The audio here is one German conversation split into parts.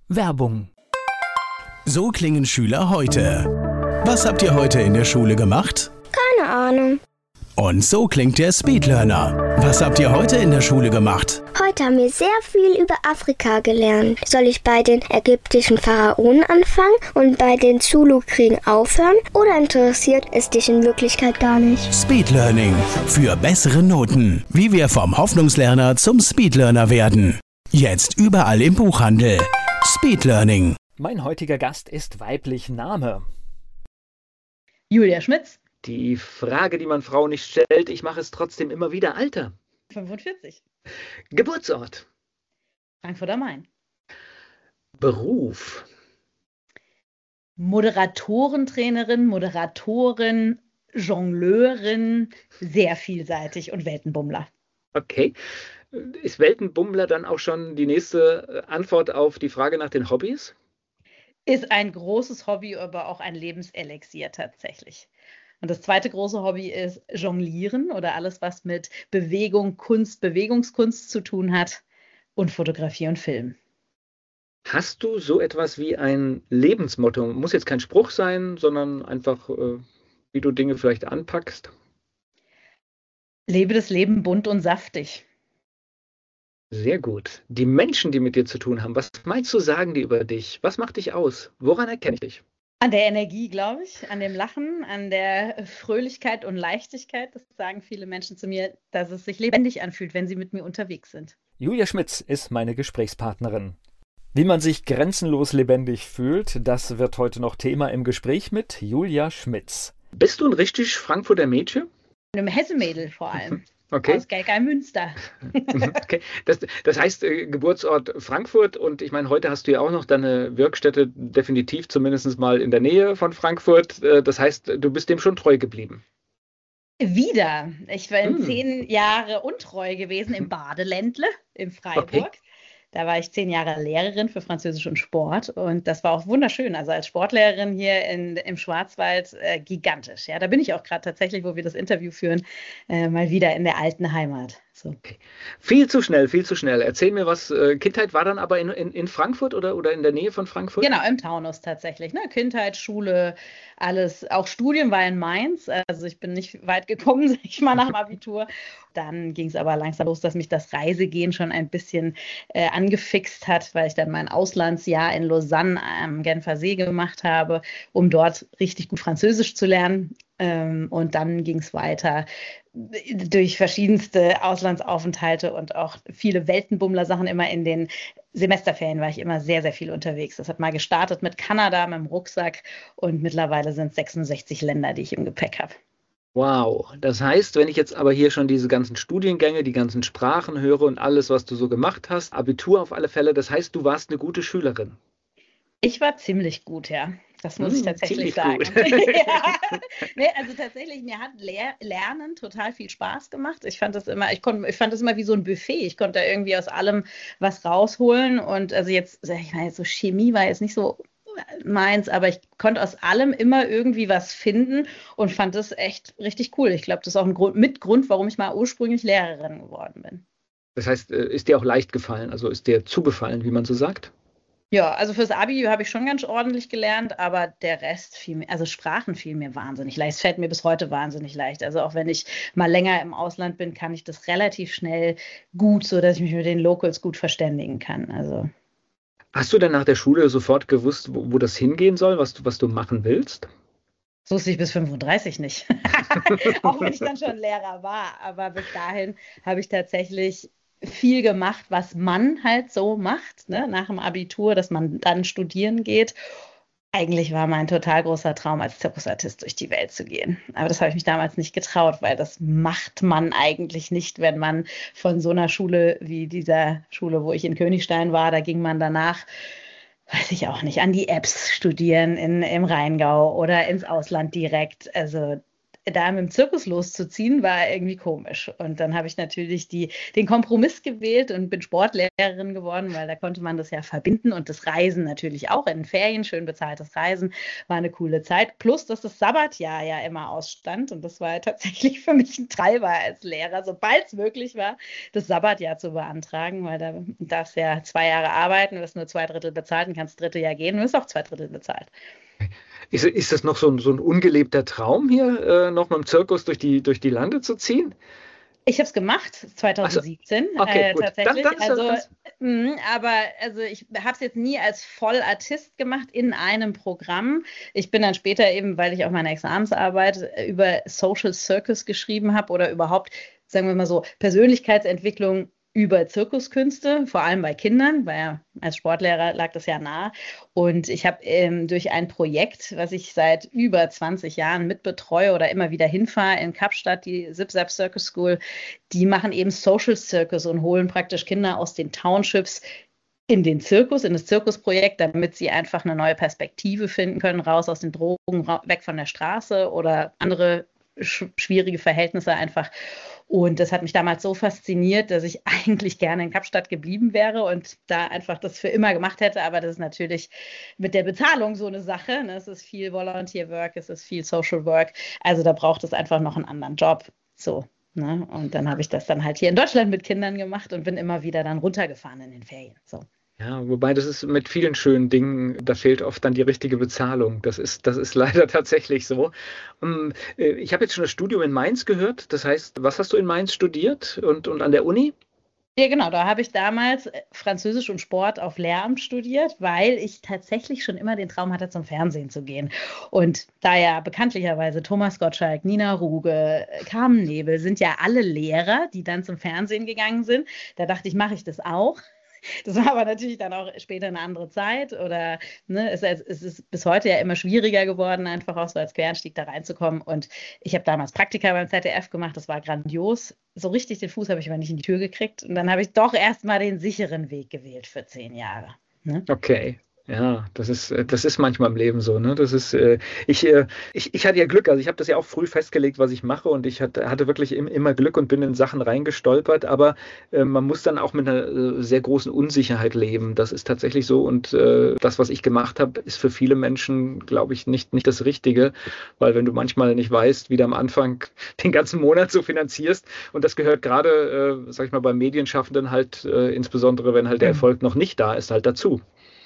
Werbung. So klingen Schüler heute. Was habt ihr heute in der Schule gemacht? Keine Ahnung. Und so klingt der Speedlearner. Was habt ihr heute in der Schule gemacht? Heute haben wir sehr viel über Afrika gelernt. Soll ich bei den ägyptischen Pharaonen anfangen und bei den Zulu-Kriegen aufhören? Oder interessiert es dich in Wirklichkeit gar nicht? Speedlearning. Für bessere Noten. Wie wir vom Hoffnungslerner zum Speedlearner werden. Jetzt überall im Buchhandel. Speedlearning. Mein heutiger Gast ist weiblich. Name? Julia Schmitz. Die Frage, die man Frauen nicht stellt, ich mache es trotzdem immer wieder. Alter. 45. Geburtsort. Frankfurt am Main. Beruf. Moderatorentrainerin, Moderatorin, Jongleurin, sehr vielseitig und Weltenbummler. Okay. Ist Weltenbummler dann auch schon die nächste Antwort auf die Frage nach den Hobbys? Ist ein großes Hobby, aber auch ein Lebenselixier tatsächlich. Und das zweite große Hobby ist Jonglieren oder alles, was mit Bewegung, Kunst, Bewegungskunst zu tun hat und Fotografie und Film. Hast du so etwas wie ein Lebensmotto? Muss jetzt kein Spruch sein, sondern einfach, wie du Dinge vielleicht anpackst? Lebe das Leben bunt und saftig. Sehr gut. Die Menschen, die mit dir zu tun haben, was meinst du, sagen die über dich? Was macht dich aus? Woran erkenne ich dich? An der Energie, glaube ich, an dem Lachen, an der Fröhlichkeit und Leichtigkeit. Das sagen viele Menschen zu mir, dass es sich lebendig anfühlt, wenn sie mit mir unterwegs sind. Julia Schmitz ist meine Gesprächspartnerin. Wie man sich grenzenlos lebendig fühlt, das wird heute noch Thema im Gespräch mit Julia Schmitz. Bist du ein richtig Frankfurter Mädchen? Einem Hessemädel vor allem. Okay. Aus Geilgeil-Münster. Okay. Das heißt Geburtsort Frankfurt, und ich meine, heute hast du ja auch noch deine Wirkstätte definitiv zumindest mal in der Nähe von Frankfurt. Das heißt, du bist dem schon treu geblieben. Wieder. Ich bin 10 Jahre untreu gewesen im Badeländle in Freiburg. Okay. Da war ich 10 Jahre Lehrerin für Französisch und Sport und das war auch wunderschön. Also als Sportlehrerin hier im Schwarzwald gigantisch. Ja, da bin ich auch gerade tatsächlich, wo wir das Interview führen, mal wieder in der alten Heimat. So. Okay. Viel zu schnell, viel zu schnell. Erzähl mir was. Kindheit war dann aber in Frankfurt oder in der Nähe von Frankfurt? Genau, im Taunus tatsächlich. Ne? Kindheit, Schule, alles. Auch Studium war in Mainz. Also ich bin nicht weit gekommen, sag ich mal, nach dem Abitur. Dann ging es aber langsam los, dass mich das Reisegehen schon ein bisschen angefixt hat, weil ich dann mein Auslandsjahr in Lausanne am Genfer See gemacht habe, um dort richtig gut Französisch zu lernen. Und dann ging es weiter durch verschiedenste Auslandsaufenthalte und auch viele Weltenbummler-Sachen. Immer in den Semesterferien war ich immer sehr, sehr viel unterwegs. Das hat mal gestartet mit Kanada, mit dem Rucksack, und mittlerweile sind es 66 Länder, die ich im Gepäck habe. Wow, das heißt, wenn ich jetzt aber hier schon diese ganzen Studiengänge, die ganzen Sprachen höre und alles, was du so gemacht hast, Abitur auf alle Fälle, das heißt, du warst eine gute Schülerin. Ich war ziemlich gut, ja. Das muss ich tatsächlich sagen. Ja. Nee, also tatsächlich, mir hat Lernen total viel Spaß gemacht. Ich fand das immer wie so ein Buffet. Ich konnte da irgendwie aus allem was rausholen. Und also jetzt, ich meine, so Chemie war jetzt nicht so meins, aber ich konnte aus allem immer irgendwie was finden und fand das echt richtig cool. Ich glaube, das ist auch ein Grund, warum ich mal ursprünglich Lehrerin geworden bin. Das heißt, ist dir auch leicht gefallen, also ist dir zugefallen, wie man so sagt? Ja, also fürs Abi habe ich schon ganz ordentlich gelernt, aber der Rest fiel mir, also Sprachen fiel mir wahnsinnig leicht. Es fällt mir bis heute wahnsinnig leicht. Also auch wenn ich mal länger im Ausland bin, kann ich das relativ schnell gut, sodass ich mich mit den Locals gut verständigen kann. Also. Hast du denn nach der Schule sofort gewusst, wo das hingehen soll, was du machen willst? So wusste ich bis 35 nicht. Auch wenn ich dann schon Lehrer war. Aber bis dahin habe ich tatsächlich viel gemacht, was man halt so macht, ne? Nach dem Abitur, dass man dann studieren geht. Eigentlich war mein total großer Traum, als Zirkusartist durch die Welt zu gehen. Aber das habe ich mich damals nicht getraut, weil das macht man eigentlich nicht, wenn man von so einer Schule wie dieser Schule, wo ich in Königstein war, da ging man danach, weiß ich auch nicht, an die Apps studieren im Rheingau oder ins Ausland direkt. Also da mit dem Zirkus loszuziehen, war irgendwie komisch. Und dann habe ich natürlich den Kompromiss gewählt und bin Sportlehrerin geworden, weil da konnte man das ja verbinden und das Reisen natürlich auch in den Ferien, schön bezahltes Reisen, war eine coole Zeit. Plus, dass das Sabbatjahr ja immer ausstand und das war tatsächlich für mich ein Treiber als Lehrer, sobald es möglich war, das Sabbatjahr zu beantragen, weil da darfst ja 2 Jahre arbeiten, wirst nur 2 Drittel bezahlt und kannst das 3. Jahr gehen, wirst auch 2 Drittel bezahlt. Ist das noch so ein ungelebter Traum hier, noch mit dem Zirkus durch die Lande zu ziehen? Ich habe es gemacht, 2017 okay, gut. tatsächlich. Dann Also ich habe es jetzt nie als Vollartist gemacht in einem Programm. Ich bin dann später eben, weil ich auch meine Examensarbeit über Social Circus geschrieben habe oder überhaupt, sagen wir mal so, Persönlichkeitsentwicklung über Zirkuskünste, vor allem bei Kindern, weil ja, als Sportlehrer lag das ja nahe. Und ich habe durch ein Projekt, was ich seit über 20 Jahren mitbetreue oder immer wieder hinfahre in Kapstadt, die Zip Zap Circus School, die machen eben Social Circus und holen praktisch Kinder aus den Townships in den Zirkus, in das Zirkusprojekt, damit sie einfach eine neue Perspektive finden können, raus aus den Drogen, weg von der Straße oder andere schwierige Verhältnisse einfach. Und das hat mich damals so fasziniert, dass ich eigentlich gerne in Kapstadt geblieben wäre und da einfach das für immer gemacht hätte. Aber das ist natürlich mit der Bezahlung so eine Sache. Ne? Es ist viel Volunteer Work, es ist viel Social Work. Also da braucht es einfach noch einen anderen Job. So. Ne? Und dann habe ich das dann halt hier in Deutschland mit Kindern gemacht und bin immer wieder dann runtergefahren in den Ferien. So. Ja, wobei das ist mit vielen schönen Dingen, da fehlt oft dann die richtige Bezahlung. Das ist leider tatsächlich so. Ich habe jetzt schon das Studium in Mainz gehört. Das heißt, was hast du in Mainz studiert und an der Uni? Ja, genau, da habe ich damals Französisch und Sport auf Lehramt studiert, weil ich tatsächlich schon immer den Traum hatte, zum Fernsehen zu gehen. Und da ja bekanntlicherweise Thomas Gottschalk, Nina Ruge, Carmen Nebel sind ja alle Lehrer, die dann zum Fernsehen gegangen sind, da dachte ich, mache ich das auch. Das war aber natürlich dann auch später eine andere Zeit oder ne, es ist bis heute ja immer schwieriger geworden, einfach auch so als Quereinstieg da reinzukommen. Und ich habe damals Praktika beim ZDF gemacht, das war grandios. So richtig den Fuß habe ich aber nicht in die Tür gekriegt. Und dann habe ich doch erstmal den sicheren Weg gewählt für 10 Jahre. Ne? Okay. Ja, das ist manchmal im Leben so, ne? Ich hatte ja Glück, also ich habe das ja auch früh festgelegt, was ich mache und ich hatte wirklich immer Glück und bin in Sachen reingestolpert, aber man muss dann auch mit einer sehr großen Unsicherheit leben. Das ist tatsächlich so und das, was ich gemacht habe, ist für viele Menschen, glaube ich, nicht das Richtige, weil wenn du manchmal nicht weißt, wie du am Anfang den ganzen Monat so finanzierst und das gehört gerade, sag ich mal, bei Medienschaffenden halt, insbesondere wenn halt der Erfolg noch nicht da ist, halt dazu.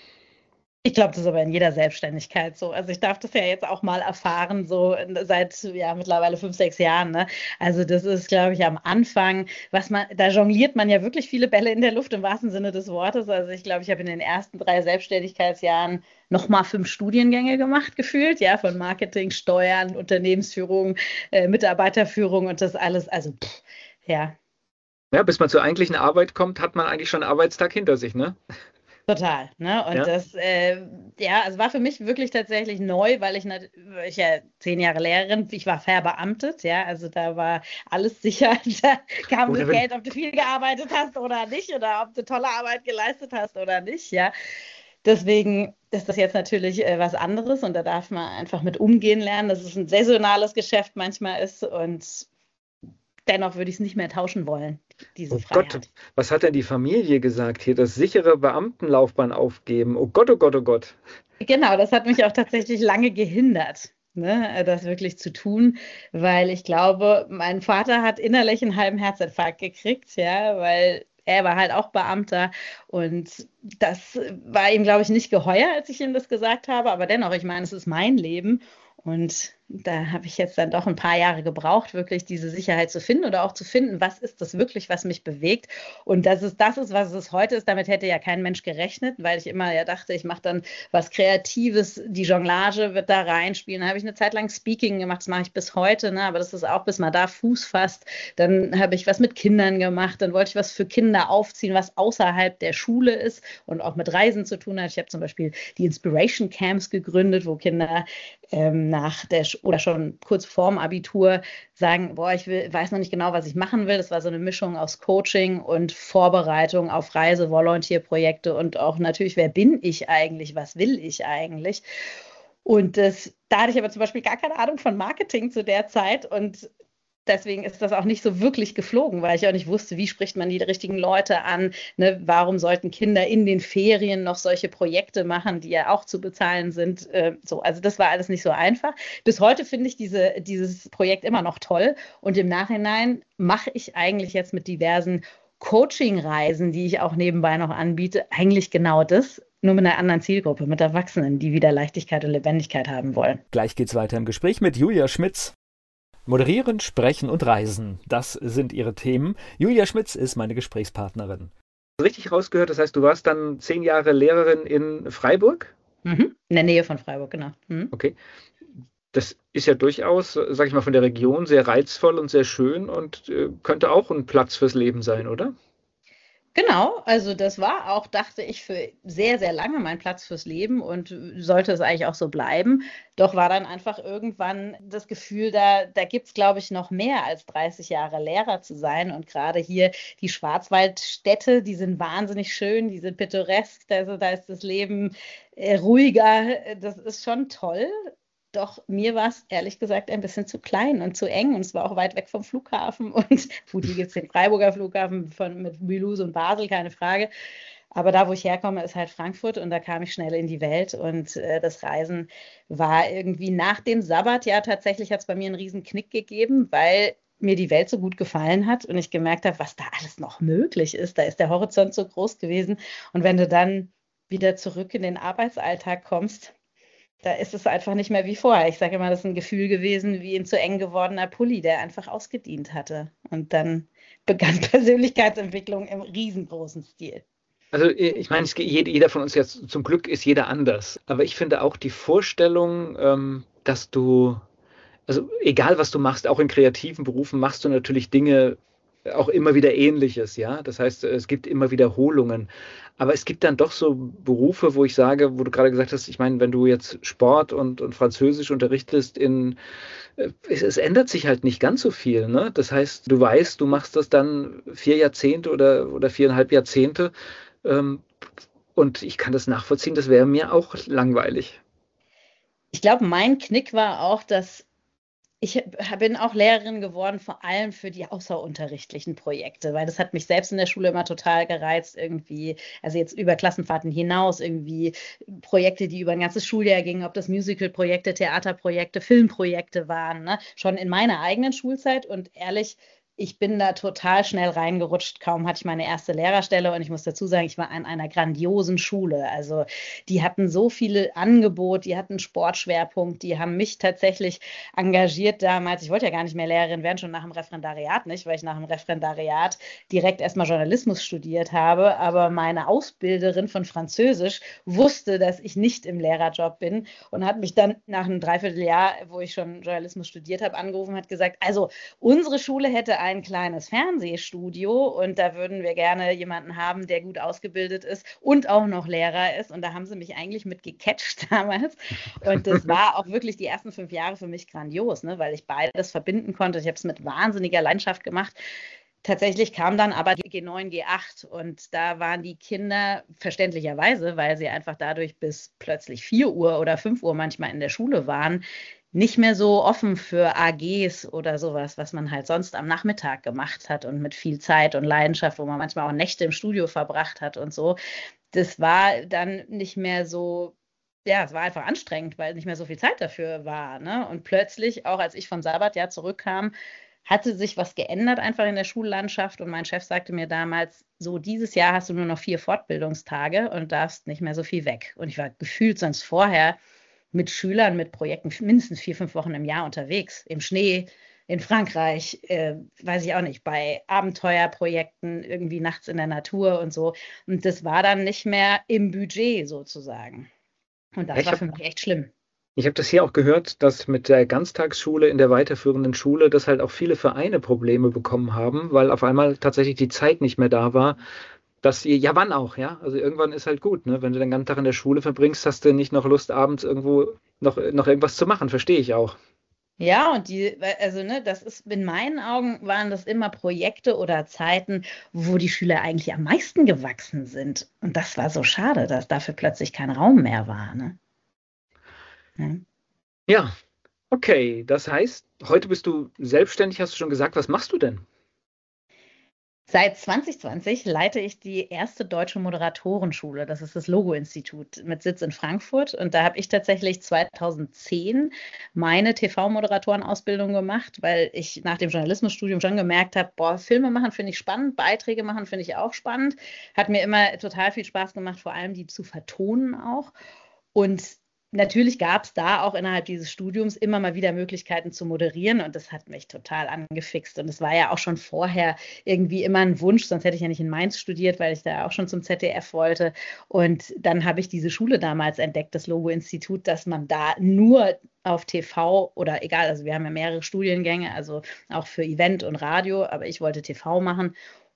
Ich glaube, das ist aber in jeder Selbstständigkeit so. Also ich darf das ja jetzt auch mal erfahren, so seit ja mittlerweile 5, 6 Jahren. Ne? Also das ist, glaube ich, am Anfang, da jongliert man ja wirklich viele Bälle in der Luft im wahrsten Sinne des Wortes. Also ich glaube, ich habe in den ersten 3 Selbstständigkeitsjahren nochmal 5 Studiengänge gemacht, gefühlt, ja, von Marketing, Steuern, Unternehmensführung, Mitarbeiterführung und das alles. Also ja. Ja, bis man zur eigentlichen Arbeit kommt, hat man eigentlich schon einen Arbeitstag hinter sich, ne? Total, ne? Und das, also war für mich wirklich tatsächlich neu, weil ich ja 10 Jahre Lehrerin, ich war verbeamtet, ja, also da war alles sicher, da kam das Geld, ob du viel gearbeitet hast oder nicht, oder ob du tolle Arbeit geleistet hast oder nicht, ja. Deswegen ist das jetzt natürlich was anderes und da darf man einfach mit umgehen lernen, dass es ein saisonales Geschäft manchmal ist und dennoch würde ich es nicht mehr tauschen wollen, diese Freiheit. Gott, was hat denn die Familie gesagt hier? Das sichere Beamtenlaufbahn aufgeben. Oh Gott, oh Gott, oh Gott. Genau, das hat mich auch tatsächlich lange gehindert, ne, das wirklich zu tun, weil ich glaube, mein Vater hat innerlich einen halben Herzinfarkt gekriegt, ja, weil er war halt auch Beamter und das war ihm, glaube ich, nicht geheuer, als ich ihm das gesagt habe, aber dennoch, ich meine, es ist mein Leben und da habe ich jetzt dann doch ein paar Jahre gebraucht, wirklich diese Sicherheit zu finden oder auch zu finden, was ist das wirklich, was mich bewegt. Und das ist, was es heute ist. Damit hätte ja kein Mensch gerechnet, weil ich immer ja dachte, ich mache dann was Kreatives, die Jonglage wird da reinspielen. Dann habe ich eine Zeit lang Speaking gemacht, das mache ich bis heute, ne? Aber das ist auch, bis man da Fuß fasst. Dann habe ich was mit Kindern gemacht, dann wollte ich was für Kinder aufziehen, was außerhalb der Schule ist und auch mit Reisen zu tun hat. Ich habe zum Beispiel die Inspiration Camps gegründet, wo Kinder nach der oder schon kurz vorm Abitur sagen, weiß noch nicht genau, was ich machen will. Das war so eine Mischung aus Coaching und Vorbereitung auf Reise-Volunteer-Projekte und auch natürlich, wer bin ich eigentlich, was will ich eigentlich? Und da hatte ich aber zum Beispiel gar keine Ahnung von Marketing zu der Zeit und deswegen ist das auch nicht so wirklich geflogen, weil ich auch nicht wusste, wie spricht man die richtigen Leute an, ne? Warum sollten Kinder in den Ferien noch solche Projekte machen, die ja auch zu bezahlen sind. Also das war alles nicht so einfach. Bis heute finde ich dieses Projekt immer noch toll und im Nachhinein mache ich eigentlich jetzt mit diversen Coaching-Reisen, die ich auch nebenbei noch anbiete, eigentlich genau das, nur mit einer anderen Zielgruppe, mit Erwachsenen, die wieder Leichtigkeit und Lebendigkeit haben wollen. Gleich geht's weiter im Gespräch mit Julia Schmitz. Moderieren, Sprechen und Reisen, das sind ihre Themen. Julia Schmitz ist meine Gesprächspartnerin. Richtig rausgehört, das heißt, du warst dann 10 Jahre Lehrerin in Freiburg? In der Nähe von Freiburg, genau. Okay. Das ist ja durchaus, sage ich mal, von der Region sehr reizvoll und sehr schön und könnte auch ein Platz fürs Leben sein, oder? Genau, also das war auch, dachte ich, für sehr, sehr lange mein Platz fürs Leben und sollte es eigentlich auch so bleiben. Doch war dann einfach irgendwann das Gefühl, da gibt es, glaube ich, noch mehr als 30 Jahre Lehrer zu sein. Und gerade hier die Schwarzwaldstädte, die sind wahnsinnig schön, die sind pittoresk, also da ist das Leben ruhiger, das ist schon toll. Doch mir war es ehrlich gesagt ein bisschen zu klein und zu eng und es war auch weit weg vom Flughafen. Und gut, hier gibt es den Freiburger Flughafen mit Mulhouse und Basel, keine Frage. Aber da, wo ich herkomme, ist halt Frankfurt und da kam ich schnell in die Welt. Und das Reisen war irgendwie nach dem Sabbatjahr tatsächlich, hat es bei mir einen riesen Knick gegeben, weil mir die Welt so gut gefallen hat und ich gemerkt habe, was da alles noch möglich ist. Da ist der Horizont so groß gewesen. Und wenn du dann wieder zurück in den Arbeitsalltag kommst, da ist es einfach nicht mehr wie vorher. Ich sage immer, das ist ein Gefühl gewesen wie ein zu eng gewordener Pulli, der einfach ausgedient hatte. Und dann begann Persönlichkeitsentwicklung im riesengroßen Stil. Also ich meine, jeder von uns jetzt, zum Glück ist jeder anders. Aber ich finde auch die Vorstellung, dass du, also egal was du machst, auch in kreativen Berufen machst du natürlich Dinge, auch immer wieder Ähnliches, ja. Das heißt, es gibt immer Wiederholungen. Aber es gibt dann doch so Berufe, wo ich sage, wo du gerade gesagt hast, ich meine, wenn du jetzt Sport und Französisch unterrichtest, es ändert sich halt nicht ganz so viel, ne? Das heißt, du weißt, du machst das dann 4 Jahrzehnte oder 4,5 Jahrzehnte. Und ich kann das nachvollziehen, das wäre mir auch langweilig. Ich glaube, mein Knick war auch, dass ich bin auch Lehrerin geworden, vor allem für die außerunterrichtlichen Projekte, weil das hat mich selbst in der Schule immer total gereizt, irgendwie, also jetzt über Klassenfahrten hinaus, irgendwie Projekte, die über ein ganzes Schuljahr gingen, ob das Musical-Projekte, Theaterprojekte, Filmprojekte waren, ne? Schon in meiner eigenen Schulzeit und ehrlich, ich bin da total schnell reingerutscht. Kaum hatte ich meine erste Lehrerstelle und ich muss dazu sagen, ich war an einer grandiosen Schule. Also die hatten so viele Angebote, die hatten Sportschwerpunkt, die haben mich tatsächlich engagiert damals. Ich wollte ja gar nicht mehr Lehrerin werden, schon nach dem Referendariat nicht, weil ich nach dem Referendariat direkt erstmal Journalismus studiert habe. Aber meine Ausbilderin von Französisch wusste, dass ich nicht im Lehrerjob bin und hat mich dann nach einem Dreivierteljahr, wo ich schon Journalismus studiert habe, angerufen und hat gesagt, also unsere Schule hätte ein kleines Fernsehstudio und da würden wir gerne jemanden haben, der gut ausgebildet ist und auch noch Lehrer ist. Und da haben sie mich eigentlich mit gecatcht damals. Und das war auch wirklich die ersten 5 Jahre für mich grandios, ne, weil ich beides verbinden konnte. Ich habe es mit wahnsinniger Leidenschaft gemacht. Tatsächlich kam dann aber G9, G8 und da waren die Kinder verständlicherweise, weil sie einfach dadurch bis plötzlich 4 Uhr oder 5 Uhr manchmal in der Schule waren, nicht mehr so offen für AGs oder sowas, was man halt sonst am Nachmittag gemacht hat und mit viel Zeit und Leidenschaft, wo man manchmal auch Nächte im Studio verbracht hat und so. Das war dann nicht mehr so, ja, es war einfach anstrengend, weil nicht mehr so viel Zeit dafür war, ne? Und plötzlich, auch als ich vom Sabbatjahr zurückkam, hatte sich was geändert einfach in der Schullandschaft und mein Chef sagte mir damals, so dieses Jahr hast du nur noch 4 Fortbildungstage und darfst nicht mehr so viel weg. Und ich war gefühlt sonst vorher mit Schülern, mit Projekten mindestens 4, 5 Wochen im Jahr unterwegs, im Schnee, in Frankreich, weiß ich auch nicht, bei Abenteuerprojekten, irgendwie nachts in der Natur und so. Und das war dann nicht mehr im Budget sozusagen. Und das war für mich echt schlimm. Ich habe das hier auch gehört, dass mit der Ganztagsschule in der weiterführenden Schule, dass halt auch viele Vereine Probleme bekommen haben, weil auf einmal tatsächlich die Zeit nicht mehr da war, dass sie, ja wann auch, ja, also irgendwann ist halt gut, ne, wenn du den ganzen Tag in der Schule verbringst, hast du nicht noch Lust, abends irgendwo noch irgendwas zu machen, verstehe ich auch. Ja, und also ne, das ist, in meinen Augen waren das immer Projekte oder Zeiten, wo die Schüler eigentlich am meisten gewachsen sind. Und das war so schade, dass dafür plötzlich kein Raum mehr war, ne? Ja. Ja, okay. Das heißt, heute bist du selbstständig, hast du schon gesagt. Was machst du denn? Seit 2020 leite ich die erste deutsche Moderatorenschule. Das ist das Logo-Institut mit Sitz in Frankfurt. Und da habe ich tatsächlich 2010 meine TV-Moderatorenausbildung gemacht, weil ich nach dem Journalismusstudium schon gemerkt habe, boah, Filme machen finde ich spannend, Beiträge machen finde ich auch spannend. Hat mir immer total viel Spaß gemacht, vor allem die zu vertonen auch. Und natürlich gab es da auch innerhalb dieses Studiums immer mal wieder Möglichkeiten zu moderieren und das hat mich total angefixt. Und es war ja auch schon vorher irgendwie immer ein Wunsch, sonst hätte ich ja nicht in Mainz studiert, weil ich da auch schon zum ZDF wollte. Und dann habe ich diese Schule damals entdeckt, das Logo-Institut, dass man da nur auf TV oder egal, also wir haben ja mehrere Studiengänge, also auch für Event und Radio, aber ich wollte TV machen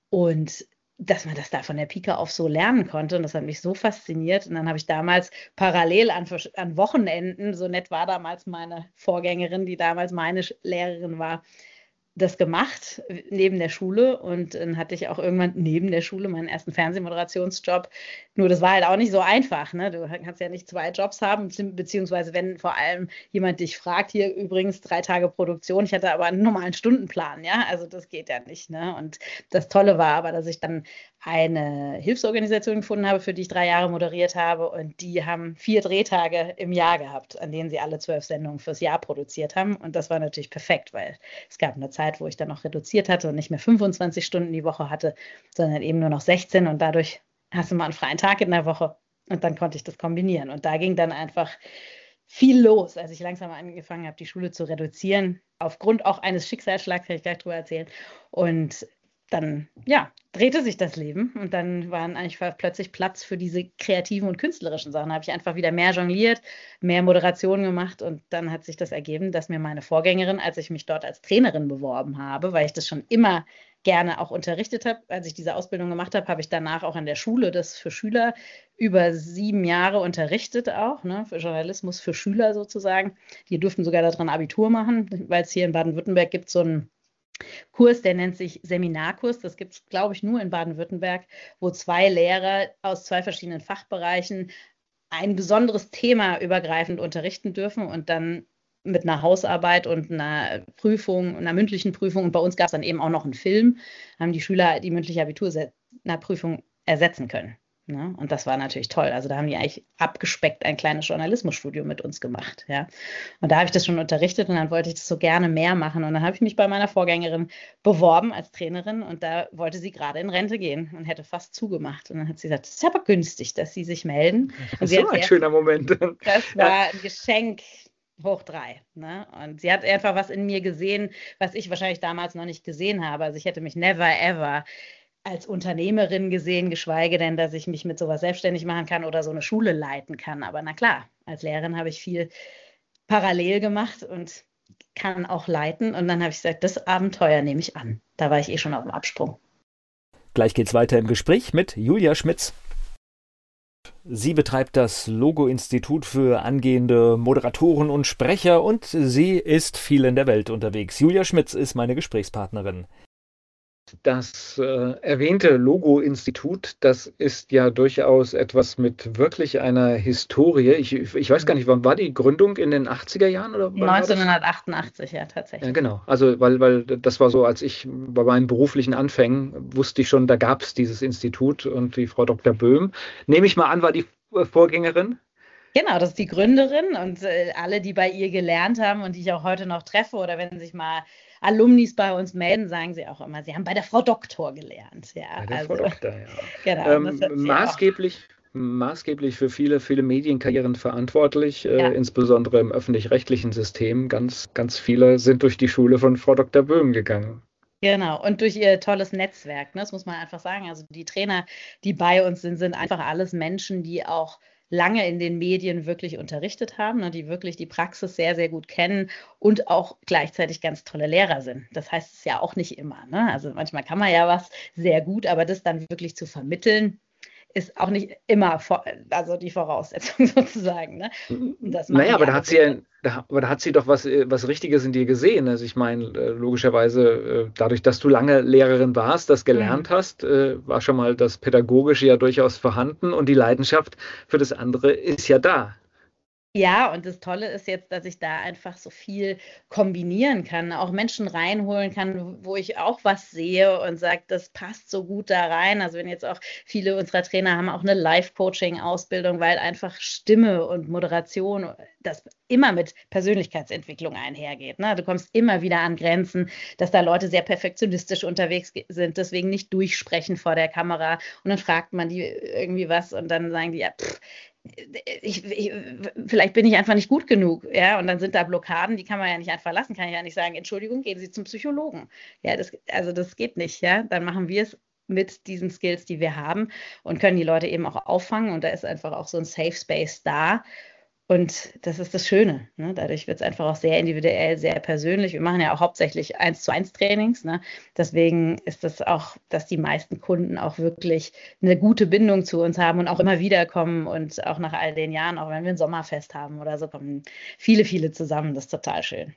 und dass man das da von der Pike auf so lernen konnte. Und das hat mich so fasziniert. Und dann habe ich damals parallel an Wochenenden, so nett war damals meine Vorgängerin, die damals meine Lehrerin war, das gemacht neben der Schule und dann hatte ich auch irgendwann neben der Schule meinen ersten Fernsehmoderationsjob. Nur das war halt auch nicht so einfach. Ne? Du kannst ja nicht 2 Jobs haben, beziehungsweise wenn vor allem jemand dich fragt, hier übrigens 3 Tage Produktion, ich hatte aber einen normalen Stundenplan, ja, also das geht ja nicht. Ne? Und das Tolle war aber, dass ich dann eine Hilfsorganisation gefunden habe, für die ich 3 Jahre moderiert habe und die haben 4 Drehtage im Jahr gehabt, an denen sie alle 12 Sendungen fürs Jahr produziert haben und das war natürlich perfekt, weil es gab eine Zeit, wo ich dann noch reduziert hatte und nicht mehr 25 Stunden die Woche hatte, sondern eben nur noch 16 und dadurch hast du mal einen freien Tag in der Woche und dann konnte ich das kombinieren und da ging dann einfach viel los, als ich langsam angefangen habe, die Schule zu reduzieren, aufgrund auch eines Schicksalsschlags, kann ich gleich drüber erzählen und dann, ja, drehte sich das Leben und dann waren eigentlich plötzlich Platz für diese kreativen und künstlerischen Sachen. Da habe ich einfach wieder mehr jongliert, mehr Moderationen gemacht und dann hat sich das ergeben, dass mir meine Vorgängerin, als ich mich dort als Trainerin beworben habe, weil ich das schon immer gerne auch unterrichtet habe, als ich diese Ausbildung gemacht habe, habe ich danach auch an der Schule das für Schüler über 7 Jahre unterrichtet auch, ne, für Journalismus für Schüler sozusagen. Die durften sogar daran Abitur machen, weil es hier in Baden-Württemberg gibt so einen Kurs, der nennt sich Seminarkurs. Das gibt es, glaube ich, nur in Baden-Württemberg, wo 2 Lehrer aus 2 verschiedenen Fachbereichen ein besonderes Thema übergreifend unterrichten dürfen und dann mit einer Hausarbeit und einer Prüfung, einer mündlichen Prüfung. Und bei uns gab es dann eben auch noch einen Film, haben die Schüler die mündliche Abiturprüfung ersetzen können. Ne? Und das war natürlich toll. Also da haben die eigentlich abgespeckt ein kleines Journalismusstudium mit uns gemacht. Ja? Und da habe ich das schon unterrichtet und dann wollte ich das so gerne mehr machen. Und dann habe ich mich bei meiner Vorgängerin beworben als Trainerin und da wollte sie gerade in Rente gehen und hätte fast zugemacht. Und dann hat sie gesagt, es ist aber günstig, dass Sie sich melden. Und So ein schöner Moment. Das war ein Geschenk hoch 3. Ne? Und sie hat einfach was in mir gesehen, was ich wahrscheinlich damals noch nicht gesehen habe. Also ich hätte mich never ever als Unternehmerin gesehen, geschweige denn, dass ich mich mit sowas selbstständig machen kann oder so eine Schule leiten kann. Aber na klar, als Lehrerin habe ich viel parallel gemacht und kann auch leiten. Und dann habe ich gesagt, das Abenteuer nehme ich an. Da war ich eh schon auf dem Absprung. Gleich geht's weiter im Gespräch mit Julia Schmitz. Sie betreibt das Logo-Institut für angehende Moderatoren und Sprecher und sie ist viel in der Welt unterwegs. Julia Schmitz ist meine Gesprächspartnerin. Das erwähnte Logo-Institut, das ist ja durchaus etwas mit wirklich einer Historie. Ich weiß gar nicht, wann war die Gründung? In den 80er Jahren? Oder 1988, ja, tatsächlich. Ja, genau. Also, weil das war so, als ich bei meinen beruflichen Anfängen wusste ich schon, da gab es dieses Institut und die Frau Dr. Böhm, nehme ich mal an, war die Vorgängerin? Genau, das ist die Gründerin und alle, die bei ihr gelernt haben und die ich auch heute noch treffe oder wenn sich mal Alumnis bei uns melden, sagen sie auch immer, sie haben bei der Frau Doktor gelernt. Ja, bei der Frau Doktor, ja. Genau, maßgeblich für viele, viele Medienkarrieren verantwortlich, insbesondere im öffentlich-rechtlichen System. Ganz, ganz viele sind durch die Schule von Frau Dr. Böhm gegangen. Genau, und durch ihr tolles Netzwerk, ne, das muss man einfach sagen. Also die Trainer, die bei uns sind einfach alles Menschen, die auch lange in den Medien wirklich unterrichtet haben, ne, die wirklich die Praxis sehr, sehr gut kennen und auch gleichzeitig ganz tolle Lehrer sind. Das heißt es ja auch nicht immer. Ne? Also manchmal kann man ja was sehr gut, aber das dann wirklich zu vermitteln, ist auch nicht immer also die Voraussetzung sozusagen. Ne? Naja, aber da hat sie doch was Richtiges in dir gesehen. Also ich meine, logischerweise, dadurch, dass du lange Lehrerin warst, das gelernt hast, war schon mal das Pädagogische ja durchaus vorhanden und die Leidenschaft für das andere ist ja da. Ja, und das Tolle ist jetzt, dass ich da einfach so viel kombinieren kann, auch Menschen reinholen kann, wo ich auch was sehe und sage, das passt so gut da rein. Also wenn jetzt auch viele unserer Trainer haben auch eine Life-Coaching-Ausbildung, weil einfach Stimme und Moderation das immer mit Persönlichkeitsentwicklung einhergeht. Ne? Du kommst immer wieder an Grenzen, dass da Leute sehr perfektionistisch unterwegs sind, deswegen nicht durchsprechen vor der Kamera und dann fragt man die irgendwie was und dann sagen die, ja, vielleicht bin ich einfach nicht gut genug, ja, und dann sind da Blockaden, die kann man ja nicht einfach lassen, kann ich ja nicht sagen, Entschuldigung, gehen Sie zum Psychologen. Ja, also das geht nicht, ja, dann machen wir es mit diesen Skills, die wir haben und können die Leute eben auch auffangen und da ist einfach auch so ein Safe Space da. Und das ist das Schöne. Ne? Dadurch wird es einfach auch sehr individuell, sehr persönlich. Wir machen ja auch hauptsächlich 1:1 Trainings. Ne? Deswegen ist das auch, dass die meisten Kunden auch wirklich eine gute Bindung zu uns haben und auch immer wieder kommen und auch nach all den Jahren, auch wenn wir ein Sommerfest haben oder so, kommen viele, viele zusammen. Das ist total schön.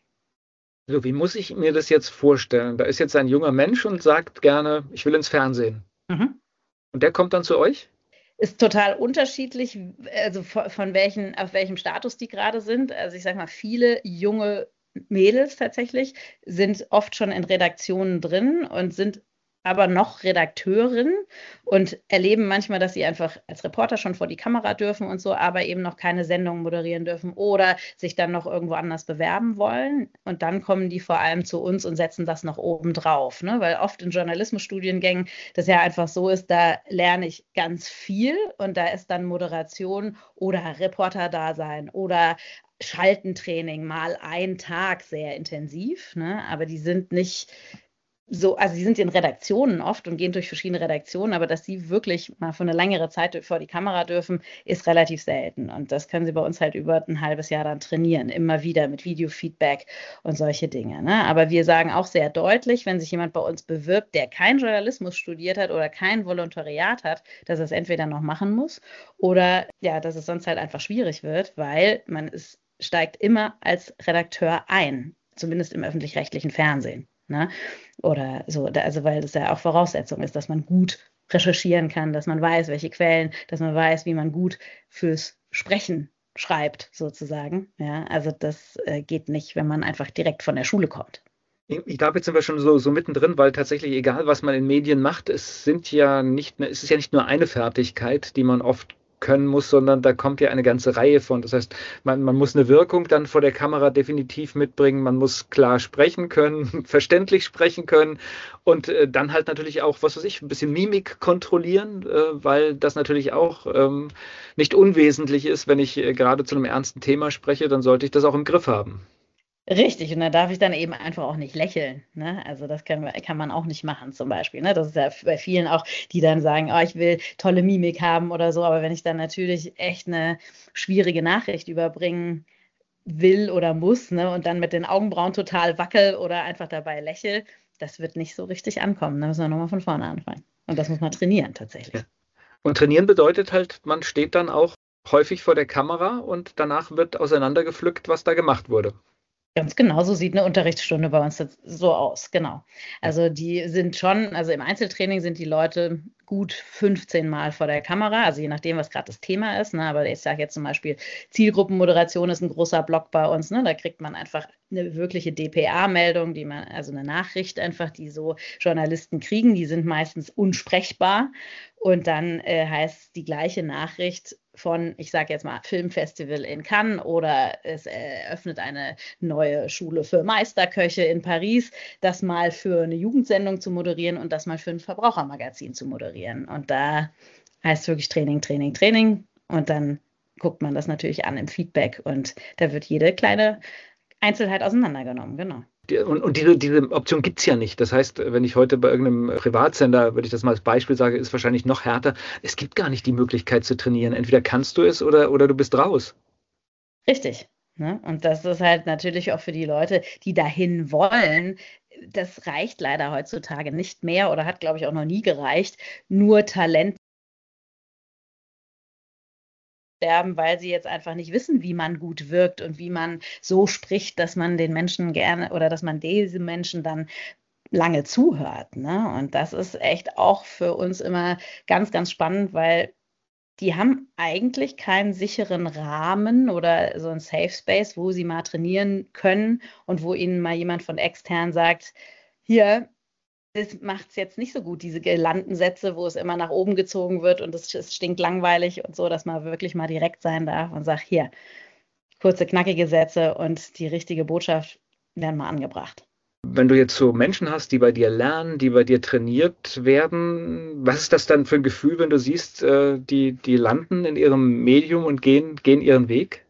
So, wie muss ich mir das jetzt vorstellen? Da ist jetzt ein junger Mensch und sagt gerne, ich will ins Fernsehen. Mhm. Und der kommt dann zu euch? Ist total unterschiedlich, also von auf welchem Status die gerade sind. Also ich sage mal, viele junge Mädels tatsächlich sind oft schon in Redaktionen drin und sind aber noch Redakteurin und erleben manchmal, dass sie einfach als Reporter schon vor die Kamera dürfen und so, aber eben noch keine Sendung moderieren dürfen oder sich dann noch irgendwo anders bewerben wollen. Und dann kommen die vor allem zu uns und setzen das noch oben drauf, ne? Weil oft in Journalismusstudiengängen das ja einfach so ist, da lerne ich ganz viel und da ist dann Moderation oder Reporter-Dasein oder Schaltentraining mal einen Tag sehr intensiv, ne? Aber die sind nicht so, also die sind in Redaktionen oft und gehen durch verschiedene Redaktionen, aber dass sie wirklich mal für eine längere Zeit vor die Kamera dürfen, ist relativ selten. Und das können sie bei uns halt über ein halbes Jahr dann trainieren, immer wieder mit Videofeedback und solche Dinge. Ne? Aber wir sagen auch sehr deutlich, wenn sich jemand bei uns bewirbt, der keinen Journalismus studiert hat oder kein Volontariat hat, dass er es entweder noch machen muss oder ja, dass es sonst halt einfach schwierig wird, weil steigt immer als Redakteur ein, zumindest im öffentlich-rechtlichen Fernsehen. Ne? Oder so, also weil das ja auch Voraussetzung ist, dass man gut recherchieren kann, dass man weiß, welche Quellen, dass man weiß, wie man gut fürs Sprechen schreibt, sozusagen. Ja, also das geht nicht, wenn man einfach direkt von der Schule kommt. Ich glaube, jetzt sind wir schon so mittendrin, weil tatsächlich, egal was man in Medien macht, es ist ja nicht nur eine Fertigkeit, die man oft können muss, sondern da kommt ja eine ganze Reihe von. Das heißt, man muss eine Wirkung dann vor der Kamera definitiv mitbringen, man muss klar sprechen können, verständlich sprechen können und dann halt natürlich auch, was weiß ich, ein bisschen Mimik kontrollieren, weil das natürlich auch nicht unwesentlich ist. Wenn ich gerade zu einem ernsten Thema spreche, dann sollte ich das auch im Griff haben. Richtig, und da darf ich dann eben einfach auch nicht lächeln. Ne? Also das kann man auch nicht machen zum Beispiel. Ne? Das ist ja bei vielen auch, die dann sagen, oh, ich will tolle Mimik haben oder so. Aber wenn ich dann natürlich echt eine schwierige Nachricht überbringen will oder muss, ne? Und dann mit den Augenbrauen total wackel oder einfach dabei lächel, das wird nicht so richtig ankommen. Da müssen wir nochmal von vorne anfangen. Und das muss man trainieren tatsächlich. Ja. Und trainieren bedeutet halt, man steht dann auch häufig vor der Kamera und danach wird auseinandergepflückt, was da gemacht wurde. Ganz genau, so sieht eine Unterrichtsstunde bei uns so aus, genau. Also die sind schon, also im Einzeltraining sind die Leute gut 15 Mal vor der Kamera, also je nachdem, was gerade das Thema ist. Ne? Aber ich sage jetzt zum Beispiel, Zielgruppenmoderation ist ein großer Block bei uns. Ne? Da kriegt man einfach eine wirkliche DPA-Meldung, also eine Nachricht einfach, die so Journalisten kriegen. Die sind meistens unsprechbar. Und dann heißt die gleiche Nachricht von, ich sage jetzt mal, Filmfestival in Cannes oder es eröffnet eine neue Schule für Meisterköche in Paris, das mal für eine Jugendsendung zu moderieren und das mal für ein Verbrauchermagazin zu moderieren. Und da heißt es wirklich Training, Training, Training. Und dann guckt man das natürlich an im Feedback und da wird jede kleine Einzelheit auseinandergenommen, genau. Und diese Option gibt es ja nicht. Das heißt, wenn ich heute bei irgendeinem Privatsender, wenn ich das mal als Beispiel sage, ist wahrscheinlich noch härter. Es gibt gar nicht die Möglichkeit zu trainieren. Entweder kannst du es oder du bist raus. Richtig. Ne? Und das ist halt natürlich auch für die Leute, die dahin wollen, das reicht leider heutzutage nicht mehr oder hat, glaube ich, auch noch nie gereicht, nur Talent sterben, weil sie jetzt einfach nicht wissen, wie man gut wirkt und wie man so spricht, dass man den Menschen gerne oder dass man diese Menschen dann lange zuhört. Ne? Und das ist echt auch für uns immer ganz, ganz spannend, weil die haben eigentlich keinen sicheren Rahmen oder so einen Safe Space, wo sie mal trainieren können und wo ihnen mal jemand von extern sagt, hier, das macht es jetzt nicht so gut, diese gelernten Sätze, wo es immer nach oben gezogen wird und es stinkt langweilig und so, dass man wirklich mal direkt sein darf und sagt, hier, kurze, knackige Sätze und die richtige Botschaft werden mal angebracht. Wenn du jetzt so Menschen hast, die bei dir lernen, die bei dir trainiert werden, was ist das dann für ein Gefühl, wenn du siehst, die landen in ihrem Medium und gehen ihren Weg?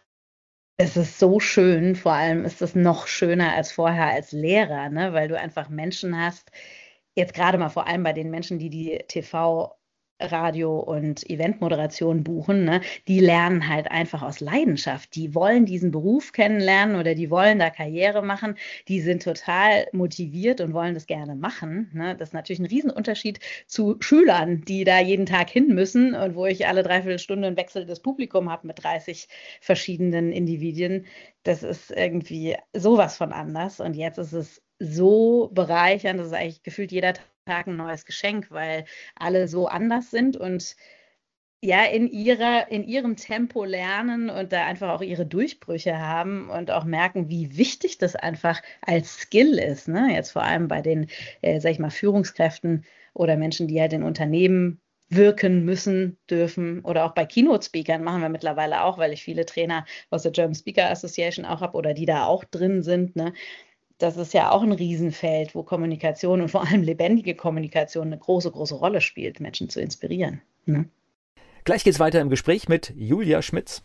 Es ist so schön, vor allem ist es noch schöner als vorher als Lehrer, ne? Weil du einfach Menschen hast, jetzt gerade mal vor allem bei den Menschen, die TV, Radio und Eventmoderation buchen, ne? Die lernen halt einfach aus Leidenschaft. Die wollen diesen Beruf kennenlernen oder die wollen da Karriere machen. Die sind total motiviert und wollen das gerne machen, ne? Das ist natürlich ein Riesenunterschied zu Schülern, die da jeden Tag hin müssen und wo ich alle 3/4 Stunde ein wechselndes Publikum habe mit 30 verschiedenen Individuen. Das ist irgendwie sowas von anders. Und jetzt ist es so bereichernd, das ist eigentlich gefühlt jeder Tag ein neues Geschenk, weil alle so anders sind und ja, in ihrem Tempo lernen und da einfach auch ihre Durchbrüche haben und auch merken, wie wichtig das einfach als Skill ist, ne? Jetzt vor allem bei den, sag ich mal, Führungskräften oder Menschen, die halt in Unternehmen wirken müssen, dürfen oder auch bei Keynote-Speakern machen wir mittlerweile auch, weil ich viele Trainer aus der German Speaker Association auch habe oder die da auch drin sind, ne? Das ist ja auch ein Riesenfeld, wo Kommunikation und vor allem lebendige Kommunikation eine große, große Rolle spielt, Menschen zu inspirieren. Ne? Gleich geht's weiter im Gespräch mit Julia Schmitz.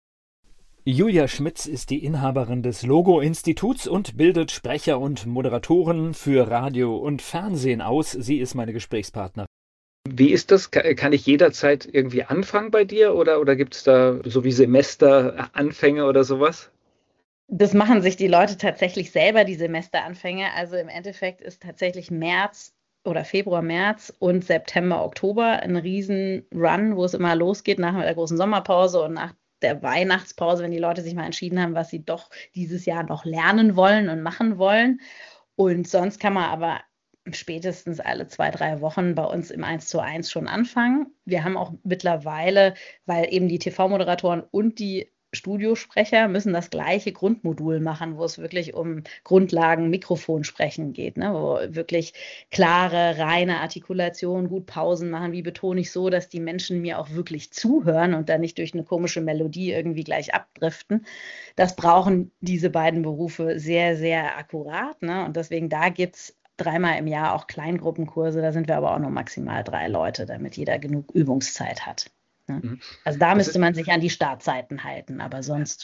Julia Schmitz ist die Inhaberin des Logo-Instituts und bildet Sprecher und Moderatoren für Radio und Fernsehen aus. Sie ist meine Gesprächspartnerin. Wie ist das? Kann ich jederzeit irgendwie anfangen bei dir oder gibt es da so wie Semesteranfänge oder sowas? Das machen sich die Leute tatsächlich selber, die Semesteranfänge. Also im Endeffekt ist tatsächlich März oder Februar, März und September, Oktober ein Riesen-Run, wo es immer losgeht nach der großen Sommerpause und nach der Weihnachtspause, wenn die Leute sich mal entschieden haben, was sie doch dieses Jahr noch lernen wollen und machen wollen. Und sonst kann man aber spätestens alle 2, 3 Wochen bei uns im 1:1 schon anfangen. Wir haben auch mittlerweile, weil eben die TV-Moderatoren und die Studiosprecher müssen das gleiche Grundmodul machen, wo es wirklich um Grundlagen Mikrofonsprechen geht, ne? Wo wirklich klare, reine Artikulation, gut Pausen machen, wie betone ich so, dass die Menschen mir auch wirklich zuhören und dann nicht durch eine komische Melodie irgendwie gleich abdriften. Das brauchen diese beiden Berufe sehr, sehr akkurat, ne? Und deswegen da gibt es 3-mal im Jahr auch Kleingruppenkurse, da sind wir aber auch nur maximal 3 Leute, damit jeder genug Übungszeit hat. Also da müsste man sich an die Startzeiten halten, aber sonst.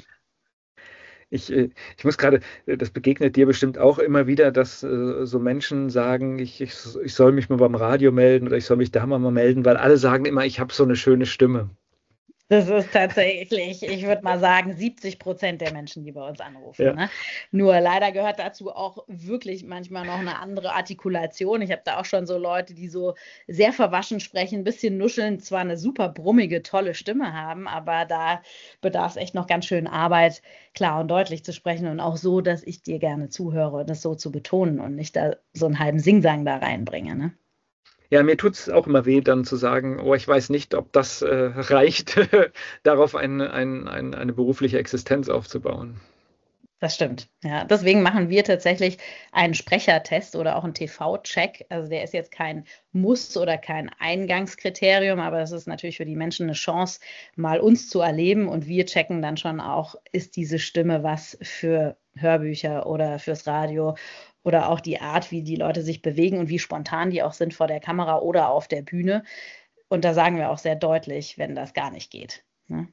Ich muss gerade, das begegnet dir bestimmt auch immer wieder, dass so Menschen sagen, ich soll mich mal beim Radio melden oder ich soll mich da mal melden, weil alle sagen immer, ich habe so eine schöne Stimme. Das ist tatsächlich, ich würde mal sagen, 70% der Menschen, die bei uns anrufen. Ja. Ne? Nur leider gehört dazu auch wirklich manchmal noch eine andere Artikulation. Ich habe da auch schon so Leute, die so sehr verwaschen sprechen, ein bisschen nuscheln, zwar eine super brummige, tolle Stimme haben, aber da bedarf es echt noch ganz schön Arbeit, klar und deutlich zu sprechen und auch so, dass ich dir gerne zuhöre und das so zu betonen und nicht da so einen halben Singsang da reinbringe. Ne? Ja, mir tut es auch immer weh, dann zu sagen, oh, ich weiß nicht, ob das reicht, darauf eine berufliche Existenz aufzubauen. Das stimmt, ja. Deswegen machen wir tatsächlich einen Sprechertest oder auch einen TV-Check. Also der ist jetzt kein Muss oder kein Eingangskriterium, aber das ist natürlich für die Menschen eine Chance, mal uns zu erleben. Und wir checken dann schon auch, ist diese Stimme was für Hörbücher oder fürs Radio oder auch die Art, wie die Leute sich bewegen und wie spontan die auch sind vor der Kamera oder auf der Bühne. Und da sagen wir auch sehr deutlich, wenn das gar nicht geht. Ne?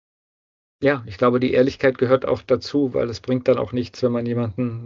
Ja, ich glaube, die Ehrlichkeit gehört auch dazu, weil es bringt dann auch nichts, wenn man jemanden,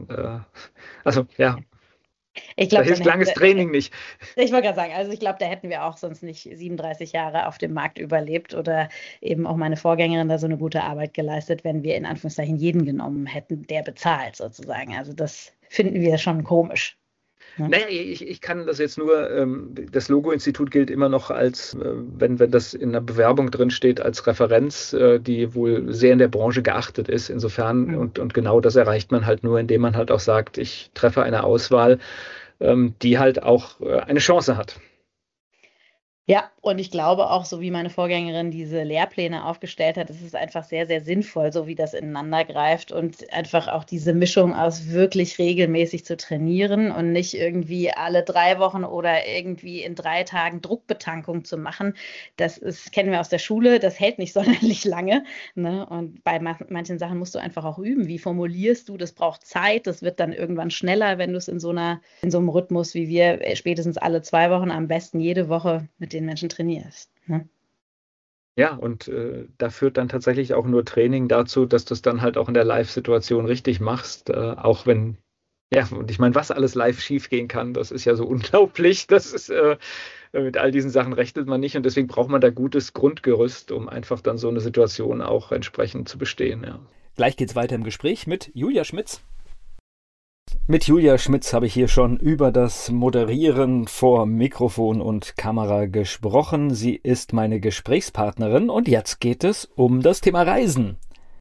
ich glaub, da hilft langes Training nicht. Ich wollte gerade sagen, also ich glaube, da hätten wir auch sonst nicht 37 Jahre auf dem Markt überlebt oder eben auch meine Vorgängerin da so eine gute Arbeit geleistet, wenn wir in Anführungszeichen jeden genommen hätten, der bezahlt sozusagen. Also das finden wir schon komisch. Ja. Naja, ich kann das jetzt nur, das Logo-Institut gilt immer noch als, wenn das in der Bewerbung drin steht, als Referenz, die wohl sehr in der Branche geachtet ist. Insofern, und genau das erreicht man halt nur, indem man halt auch sagt, ich treffe eine Auswahl, die halt auch eine Chance hat. Ja, Und ich glaube auch, so wie meine Vorgängerin diese Lehrpläne aufgestellt hat, ist es einfach sehr, sehr sinnvoll, so wie das ineinander greift und einfach auch diese Mischung aus wirklich regelmäßig zu trainieren und nicht irgendwie alle 3 Wochen oder irgendwie in 3 Tagen Druckbetankung zu machen. Das ist, kennen wir aus der Schule, das hält nicht sonderlich lange. Ne? Und bei manchen Sachen musst du einfach auch üben. Wie formulierst du? Das braucht Zeit. Das wird dann irgendwann schneller, wenn du es in so einem Rhythmus wie wir spätestens alle 2 Wochen, am besten jede Woche mit den Menschen trainierst. Ne? Ja, und da führt dann tatsächlich auch nur Training dazu, dass du es dann halt auch in der Live-Situation richtig machst, auch wenn, ja, und ich meine, was alles live schiefgehen kann, das ist ja so unglaublich, das ist, mit all diesen Sachen rechnet man nicht und deswegen braucht man da gutes Grundgerüst, um einfach dann so eine Situation auch entsprechend zu bestehen, ja. Gleich geht's weiter im Gespräch mit Julia Schmitz. Mit Julia Schmitz habe ich hier schon über das Moderieren vor Mikrofon und Kamera gesprochen. Sie ist meine Gesprächspartnerin und jetzt geht es um das Thema Reisen.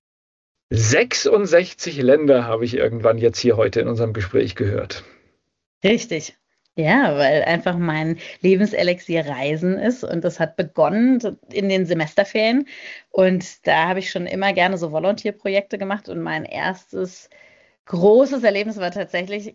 66 Länder habe ich irgendwann jetzt hier heute in unserem Gespräch gehört. Richtig. Ja, weil einfach mein Lebenselixier Reisen ist und das hat begonnen in den Semesterferien und da habe ich schon immer gerne so Volontierprojekte gemacht und mein erstes großes Erlebnis war tatsächlich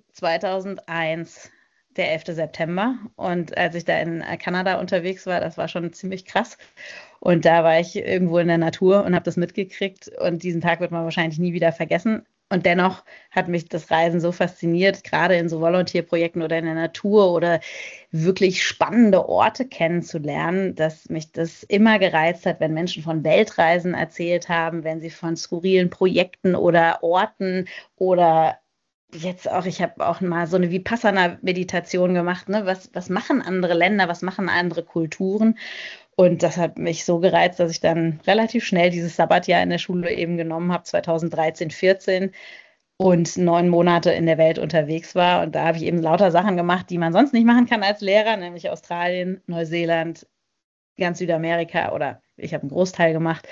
2001, der 11. September. Und als ich da in Kanada unterwegs war, das war schon ziemlich krass. Und da war ich irgendwo in der Natur und habe das mitgekriegt. Und diesen Tag wird man wahrscheinlich nie wieder vergessen. Und dennoch hat mich das Reisen so fasziniert, gerade in so Volontierprojekten oder in der Natur oder wirklich spannende Orte kennenzulernen, dass mich das immer gereizt hat, wenn Menschen von Weltreisen erzählt haben, wenn sie von skurrilen Projekten oder Orten oder jetzt auch, ich habe auch mal so eine Vipassana-Meditation gemacht, ne? Was machen andere Länder, was machen andere Kulturen? Und das hat mich so gereizt, dass ich dann relativ schnell dieses Sabbatjahr in der Schule eben genommen habe, 2013, 14 und 9 Monate in der Welt unterwegs war. Und da habe ich eben lauter Sachen gemacht, die man sonst nicht machen kann als Lehrer, nämlich Australien, Neuseeland, ganz Südamerika oder ich habe einen Großteil gemacht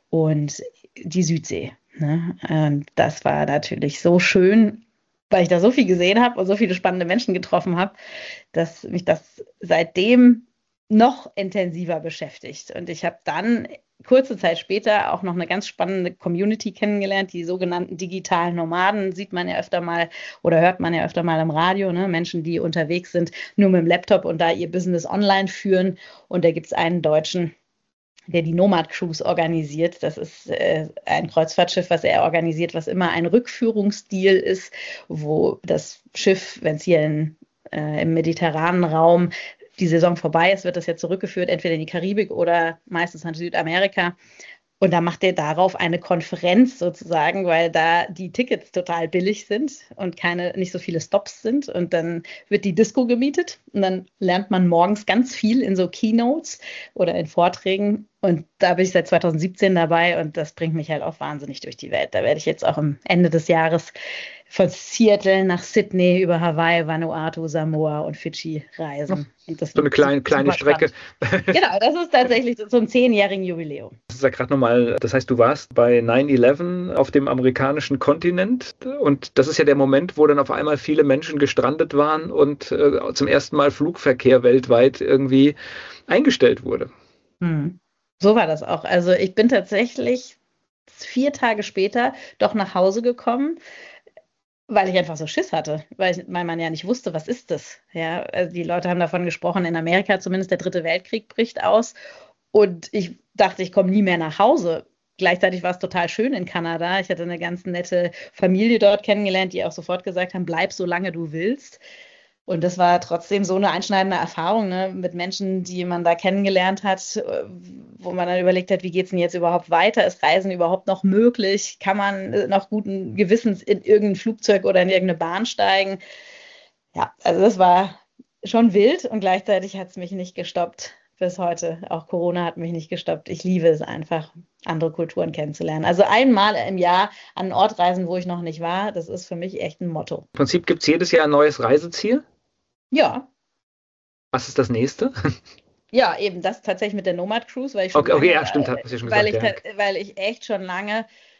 und die Südsee. Ne? Und das war natürlich so schön, weil ich da so viel gesehen habe und so viele spannende Menschen getroffen habe, dass mich das seitdem noch intensiver beschäftigt. Und ich habe dann kurze Zeit später auch noch eine ganz spannende Community kennengelernt, die sogenannten digitalen Nomaden, sieht man ja öfter mal oder hört man ja öfter mal im Radio, ne? Menschen, die unterwegs sind, nur mit dem Laptop und da ihr Business online führen. Und da gibt es einen Deutschen, der die Nomad Cruise organisiert. Das ist ein Kreuzfahrtschiff, was er organisiert, was immer ein Rückführungsstil ist, wo das Schiff, wenn es hier im mediterranen Raum die Saison vorbei ist, wird das ja zurückgeführt, entweder in die Karibik oder meistens nach Südamerika. Und da macht er darauf eine Konferenz sozusagen, weil da die Tickets total billig sind und nicht so viele Stops sind. Und dann wird die Disco gemietet und dann lernt man morgens ganz viel in so Keynotes oder in Vorträgen. Und da bin ich seit 2017 dabei und das bringt mich halt auch wahnsinnig durch die Welt. Da werde ich jetzt auch am Ende des Jahres von Seattle nach Sydney über Hawaii, Vanuatu, Samoa und Fidschi reisen. Und das so eine kleine Strecke. Genau, das ist tatsächlich so ein 10-jährigen Jubiläum. Das ist ja gerade nochmal, das heißt, du warst bei 9/11 auf dem amerikanischen Kontinent und das ist ja der Moment, wo dann auf einmal viele Menschen gestrandet waren und zum ersten Mal Flugverkehr weltweit irgendwie eingestellt wurde. So war das auch. Also ich bin tatsächlich 4 Tage später doch nach Hause gekommen, weil ich einfach so Schiss hatte, weil man ja nicht wusste, was ist das? Ja, also die Leute haben davon gesprochen, in Amerika zumindest der 3. Weltkrieg bricht aus und ich dachte, ich komme nie mehr nach Hause. Gleichzeitig war es total schön in Kanada. Ich hatte eine ganz nette Familie dort kennengelernt, die auch sofort gesagt haben, bleib so lange du willst. Und das war trotzdem so eine einschneidende Erfahrung, ne, mit Menschen, die man da kennengelernt hat, wo man dann überlegt hat, wie geht es denn jetzt überhaupt weiter? Ist Reisen überhaupt noch möglich? Kann man noch guten Gewissens in irgendein Flugzeug oder in irgendeine Bahn steigen? Ja, also das war schon wild und gleichzeitig hat es mich nicht gestoppt bis heute. Auch Corona hat mich nicht gestoppt. Ich liebe es einfach, andere Kulturen kennenzulernen. Also einmal im Jahr an einen Ort reisen, wo ich noch nicht war, das ist für mich echt ein Motto. Im Prinzip gibt es jedes Jahr ein neues Reiseziel? Ja. Was ist das nächste? Ja, eben das tatsächlich mit der Nomad Cruise, weil ich schon okay, ja, stimmt, hast du ja schon gesagt. weil ich echt schon lange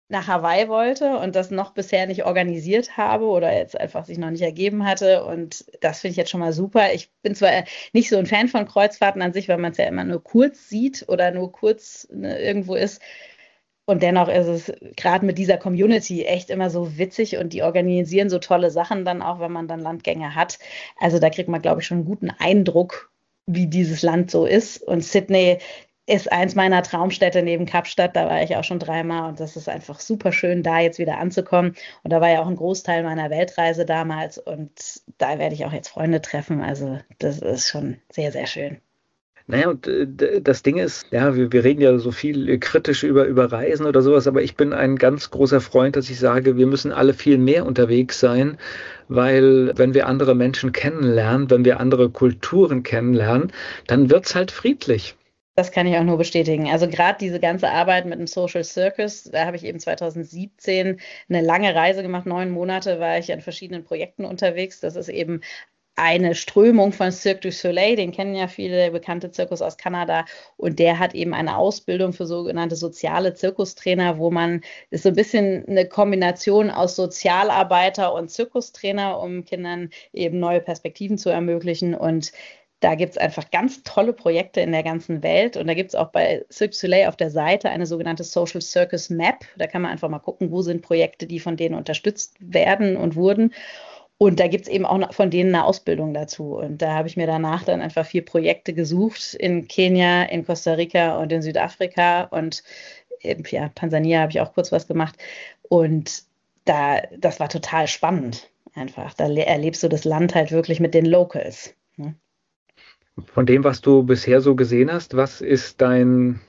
nach Hawaii wollte und das noch bisher nicht organisiert habe oder jetzt einfach sich noch nicht ergeben hatte. Und das finde ich jetzt schon mal super. Ich bin zwar nicht so ein Fan von Kreuzfahrten an sich, weil man es ja immer nur kurz sieht oder nur kurz irgendwo ist. Und dennoch ist es gerade mit dieser Community echt immer so witzig und die organisieren so tolle Sachen dann auch, wenn man dann Landgänge hat. Also da kriegt man, glaube ich, schon einen guten Eindruck, wie dieses Land so ist. Und Sydney ist eins meiner Traumstädte neben Kapstadt. Da war ich auch schon 3-mal und das ist einfach super schön, da jetzt wieder anzukommen. Und da war ja auch ein Großteil meiner Weltreise damals und da werde ich auch jetzt Freunde treffen. Also das ist schon sehr, sehr schön. Naja, und das Ding ist, ja, wir reden ja so viel kritisch über Reisen oder sowas, aber ich bin ein ganz großer Freund, dass ich sage, wir müssen alle viel mehr unterwegs sein, weil wenn wir andere Menschen kennenlernen, wenn wir andere Kulturen kennenlernen, dann wird's halt friedlich. Das kann ich auch nur bestätigen. Also gerade diese ganze Arbeit mit dem Social Circus, da habe ich eben 2017 eine lange Reise gemacht. 9 Monate war ich an verschiedenen Projekten unterwegs. Das ist eben eine Strömung von Cirque du Soleil, den kennen ja viele, der bekannte Zirkus aus Kanada. Und der hat eben eine Ausbildung für sogenannte soziale Zirkustrainer, wo man ist so ein bisschen eine Kombination aus Sozialarbeiter und Zirkustrainer, um Kindern eben neue Perspektiven zu ermöglichen. Und da gibt es einfach ganz tolle Projekte in der ganzen Welt. Und da gibt es auch bei Cirque du Soleil auf der Seite eine sogenannte Social Circus Map. Da kann man einfach mal gucken, wo sind Projekte, die von denen unterstützt werden und wurden. Und da gibt es eben auch von denen eine Ausbildung dazu. Und da habe ich mir danach dann einfach 4 Projekte gesucht in Kenia, in Costa Rica und in Südafrika. Und ja, Tansania habe ich auch kurz was gemacht. Und das war total spannend einfach. Da erlebst du das Land halt wirklich mit den Locals. Ne? Von dem, was du bisher so gesehen hast, was ist dein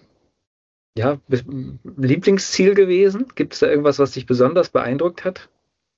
Lieblingsziel gewesen? Gibt es da irgendwas, was dich besonders beeindruckt hat?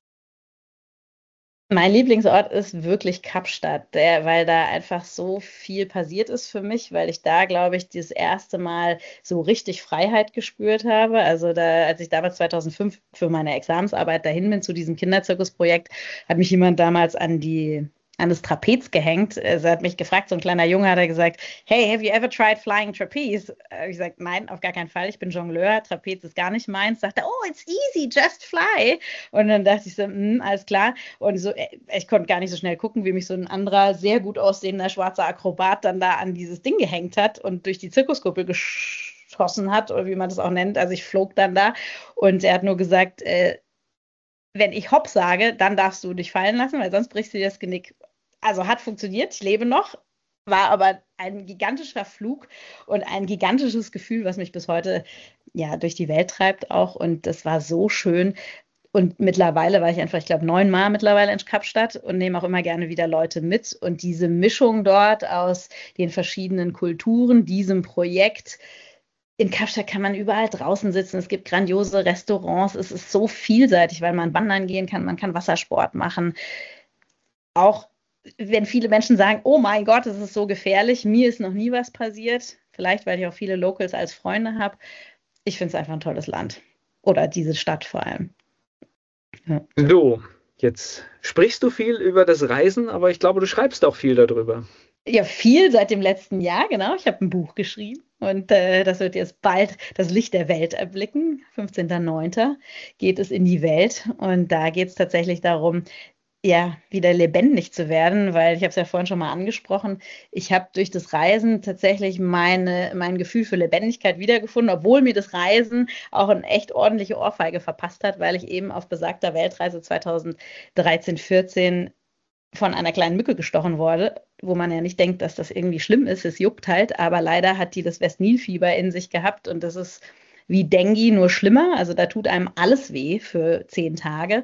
Mein Lieblingsort ist wirklich Kapstadt, weil da einfach so viel passiert ist für mich, weil ich da, glaube ich, das erste Mal so richtig Freiheit gespürt habe. Also als ich damals 2005 für meine Examensarbeit dahin bin zu diesem Kinderzirkusprojekt, hat mich jemand damals an das Trapez gehängt. Er hat mich gefragt, so ein kleiner Junge hat er gesagt, hey, have you ever tried flying trapeze? Ich gesagt, nein, auf gar keinen Fall, ich bin Jongleur, Trapez ist gar nicht meins. Sagt er, oh, it's easy, just fly. Und dann dachte ich so, alles klar. Und so, ich konnte gar nicht so schnell gucken, wie mich so ein anderer, sehr gut aussehender schwarzer Akrobat dann da an dieses Ding gehängt hat und durch die Zirkuskuppel geschossen hat, oder wie man das auch nennt. Also ich flog dann da und er hat nur gesagt, wenn ich hopp sage, dann darfst du dich fallen lassen, weil sonst brichst du dir das Genick. Also hat funktioniert, ich lebe noch, war aber ein gigantischer Flug und ein gigantisches Gefühl, was mich bis heute ja durch die Welt treibt auch. Und das war so schön. Und mittlerweile war ich einfach, ich glaube, 9-mal mittlerweile in Kapstadt und nehme auch immer gerne wieder Leute mit. Und diese Mischung dort aus den verschiedenen Kulturen, diesem Projekt. In Kapstadt kann man überall draußen sitzen. Es gibt grandiose Restaurants. Es ist so vielseitig, weil man wandern gehen kann, man kann Wassersport machen. Auch wenn viele Menschen sagen, oh mein Gott, es ist so gefährlich, mir ist noch nie was passiert, vielleicht weil ich auch viele Locals als Freunde habe. Ich finde es einfach ein tolles Land. Oder diese Stadt vor allem. Ja. So, jetzt sprichst du viel über das Reisen, aber ich glaube, du schreibst auch viel darüber. Ja, viel seit dem letzten Jahr, genau. Ich habe ein Buch geschrieben und das wird jetzt bald das Licht der Welt erblicken. 15.09. geht es in die Welt und da geht es tatsächlich darum, ja, wieder lebendig zu werden, weil ich habe es ja vorhin schon mal angesprochen, ich habe durch das Reisen tatsächlich mein Gefühl für Lebendigkeit wiedergefunden, obwohl mir das Reisen auch eine echt ordentliche Ohrfeige verpasst hat, weil ich eben auf besagter Weltreise 2013, 14 von einer kleinen Mücke gestochen wurde, wo man ja nicht denkt, dass das irgendwie schlimm ist, es juckt halt, aber leider hat die das Westnilfieber in sich gehabt und das ist wie Dengue, nur schlimmer, also da tut einem alles weh für 10 Tage.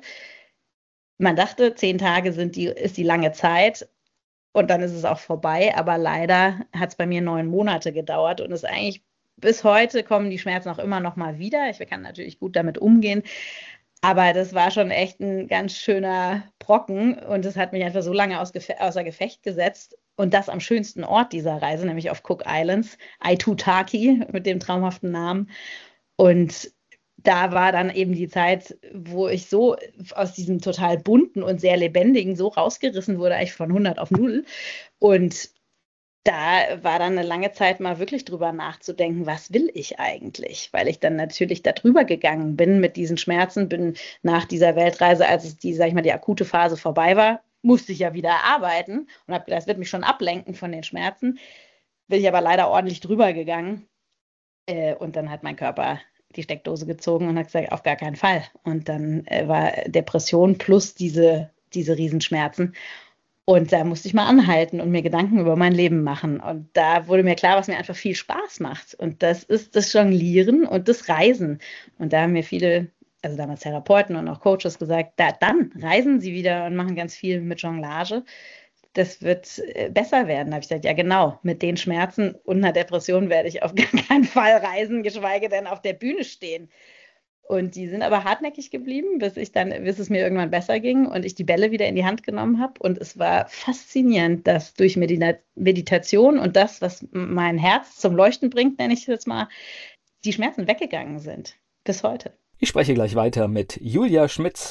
Man dachte, 10 Tage ist die lange Zeit und dann ist es auch vorbei. Aber leider hat es bei mir 9 Monate gedauert und es eigentlich bis heute kommen die Schmerzen auch immer noch mal wieder. Ich kann natürlich gut damit umgehen. Aber das war schon echt ein ganz schöner Brocken und es hat mich einfach so lange außer Gefecht gesetzt. Und das am schönsten Ort dieser Reise, nämlich auf Cook Islands, Aitutaki mit dem traumhaften Namen. Und da war dann eben die Zeit, wo ich so aus diesem total bunten und sehr lebendigen so rausgerissen wurde, eigentlich von 100 auf 0. Und da war dann eine lange Zeit mal wirklich drüber nachzudenken, was will ich eigentlich? Weil ich dann natürlich da drüber gegangen bin mit diesen Schmerzen, bin nach dieser Weltreise, als es sag ich mal, die akute Phase vorbei war, musste ich ja wieder arbeiten und habe gedacht, das wird mich schon ablenken von den Schmerzen. Bin ich aber leider ordentlich drüber gegangen. Und dann hat mein Körper die Steckdose gezogen und hat gesagt, auf gar keinen Fall. Und dann war Depression plus diese Riesenschmerzen. Und da musste ich mal anhalten und mir Gedanken über mein Leben machen. Und da wurde mir klar, was mir einfach viel Spaß macht. Und das ist das Jonglieren und das Reisen. Und da haben mir viele, also damals Therapeuten und auch Coaches gesagt, dann reisen Sie wieder und machen ganz viel mit Jonglage. Das wird besser werden. Da habe ich gesagt, ja genau, mit den Schmerzen und einer Depression werde ich auf gar keinen Fall reisen, geschweige denn auf der Bühne stehen. Und die sind aber hartnäckig geblieben, bis es mir irgendwann besser ging und ich die Bälle wieder in die Hand genommen habe. Und es war faszinierend, dass durch Meditation und das, was mein Herz zum Leuchten bringt, nenne ich es jetzt mal, die Schmerzen weggegangen sind. Bis heute. Ich spreche gleich weiter mit Julia Schmitz.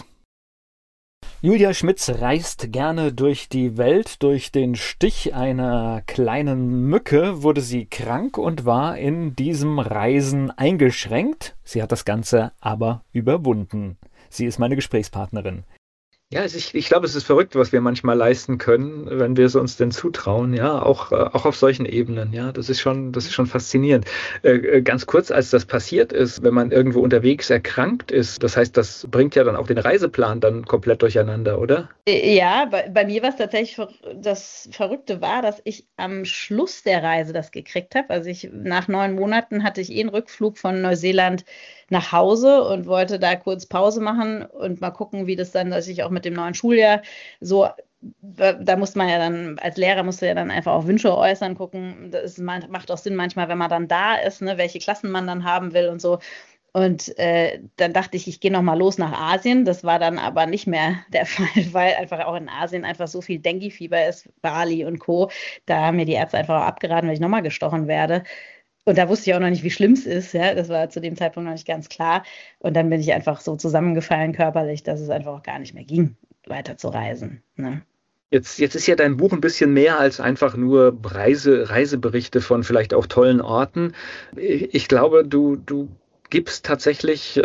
Julia Schmitz reist gerne durch die Welt. Durch den Stich einer kleinen Mücke wurde sie krank und war in diesem Reisen eingeschränkt. Sie hat das Ganze aber überwunden. Sie ist meine Gesprächspartnerin. Ja, ich glaube, es ist verrückt, was wir manchmal leisten können, wenn wir es uns denn zutrauen, ja, auch auf solchen Ebenen, ja, das ist schon faszinierend. Ganz kurz, als das passiert ist, wenn man irgendwo unterwegs erkrankt ist, das heißt, das bringt ja dann auch den Reiseplan dann komplett durcheinander, oder? Ja, bei mir war es tatsächlich, das Verrückte war, dass ich am Schluss der Reise das gekriegt habe. Also nach 9 Monaten hatte ich einen Rückflug von Neuseeland nach Hause und wollte da kurz Pause machen und mal gucken, wie das dann, dass ich auch mit dem neuen Schuljahr so, da musste man ja dann, als Lehrer musste ja dann einfach auch Wünsche äußern, gucken, macht auch Sinn manchmal, wenn man dann da ist, ne, welche Klassen man dann haben will und so. Und dann dachte ich gehe nochmal los nach Asien. Das war dann aber nicht mehr der Fall, weil einfach auch in Asien einfach so viel Dengue-Fieber ist, Bali und Co. Da haben mir die Ärzte einfach auch abgeraten, wenn ich nochmal gestochen werde. Und da wusste ich auch noch nicht, wie schlimm es ist. Ja? Das war zu dem Zeitpunkt noch nicht ganz klar. Und dann bin ich einfach so zusammengefallen körperlich, dass es einfach auch gar nicht mehr ging, weiter zu reisen. Ne? Jetzt ist ja dein Buch ein bisschen mehr als einfach nur Reiseberichte von vielleicht auch tollen Orten. Ich glaube, du gibst tatsächlich,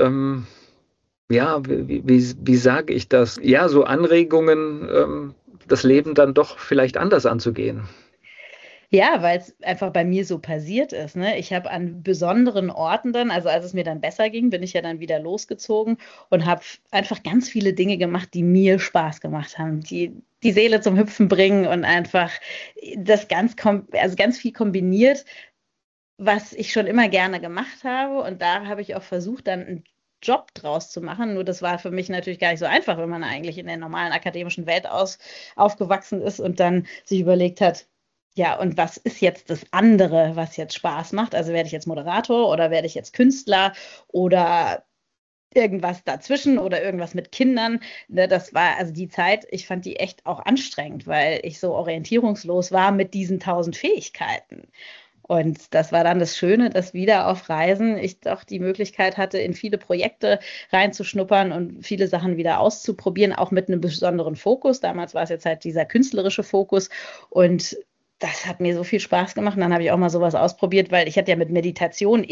wie sage ich das? Ja, so Anregungen, das Leben dann doch vielleicht anders anzugehen. Ja, weil es einfach bei mir so passiert ist. Ne? Ich habe an besonderen Orten dann, also als es mir dann besser ging, bin ich ja dann wieder losgezogen und habe einfach ganz viele Dinge gemacht, die mir Spaß gemacht haben, die Seele zum Hüpfen bringen und einfach das ganz viel kombiniert, was ich schon immer gerne gemacht habe. Und da habe ich auch versucht, dann einen Job draus zu machen. Nur das war für mich natürlich gar nicht so einfach, wenn man eigentlich in der normalen akademischen Welt aufgewachsen ist und dann sich überlegt hat, ja, und was ist jetzt das andere, was jetzt Spaß macht? Also werde ich jetzt Moderator oder werde ich jetzt Künstler oder irgendwas dazwischen oder irgendwas mit Kindern? Das war also die Zeit, ich fand die echt auch anstrengend, weil ich so orientierungslos war mit diesen 1000 Fähigkeiten. Und das war dann das Schöne, dass wieder auf Reisen ich doch die Möglichkeit hatte, in viele Projekte reinzuschnuppern und viele Sachen wieder auszuprobieren, auch mit einem besonderen Fokus. Damals war es jetzt halt dieser künstlerische Fokus und das hat mir so viel Spaß gemacht. Und dann habe ich auch mal sowas ausprobiert, weil ich hatte ja mit Meditation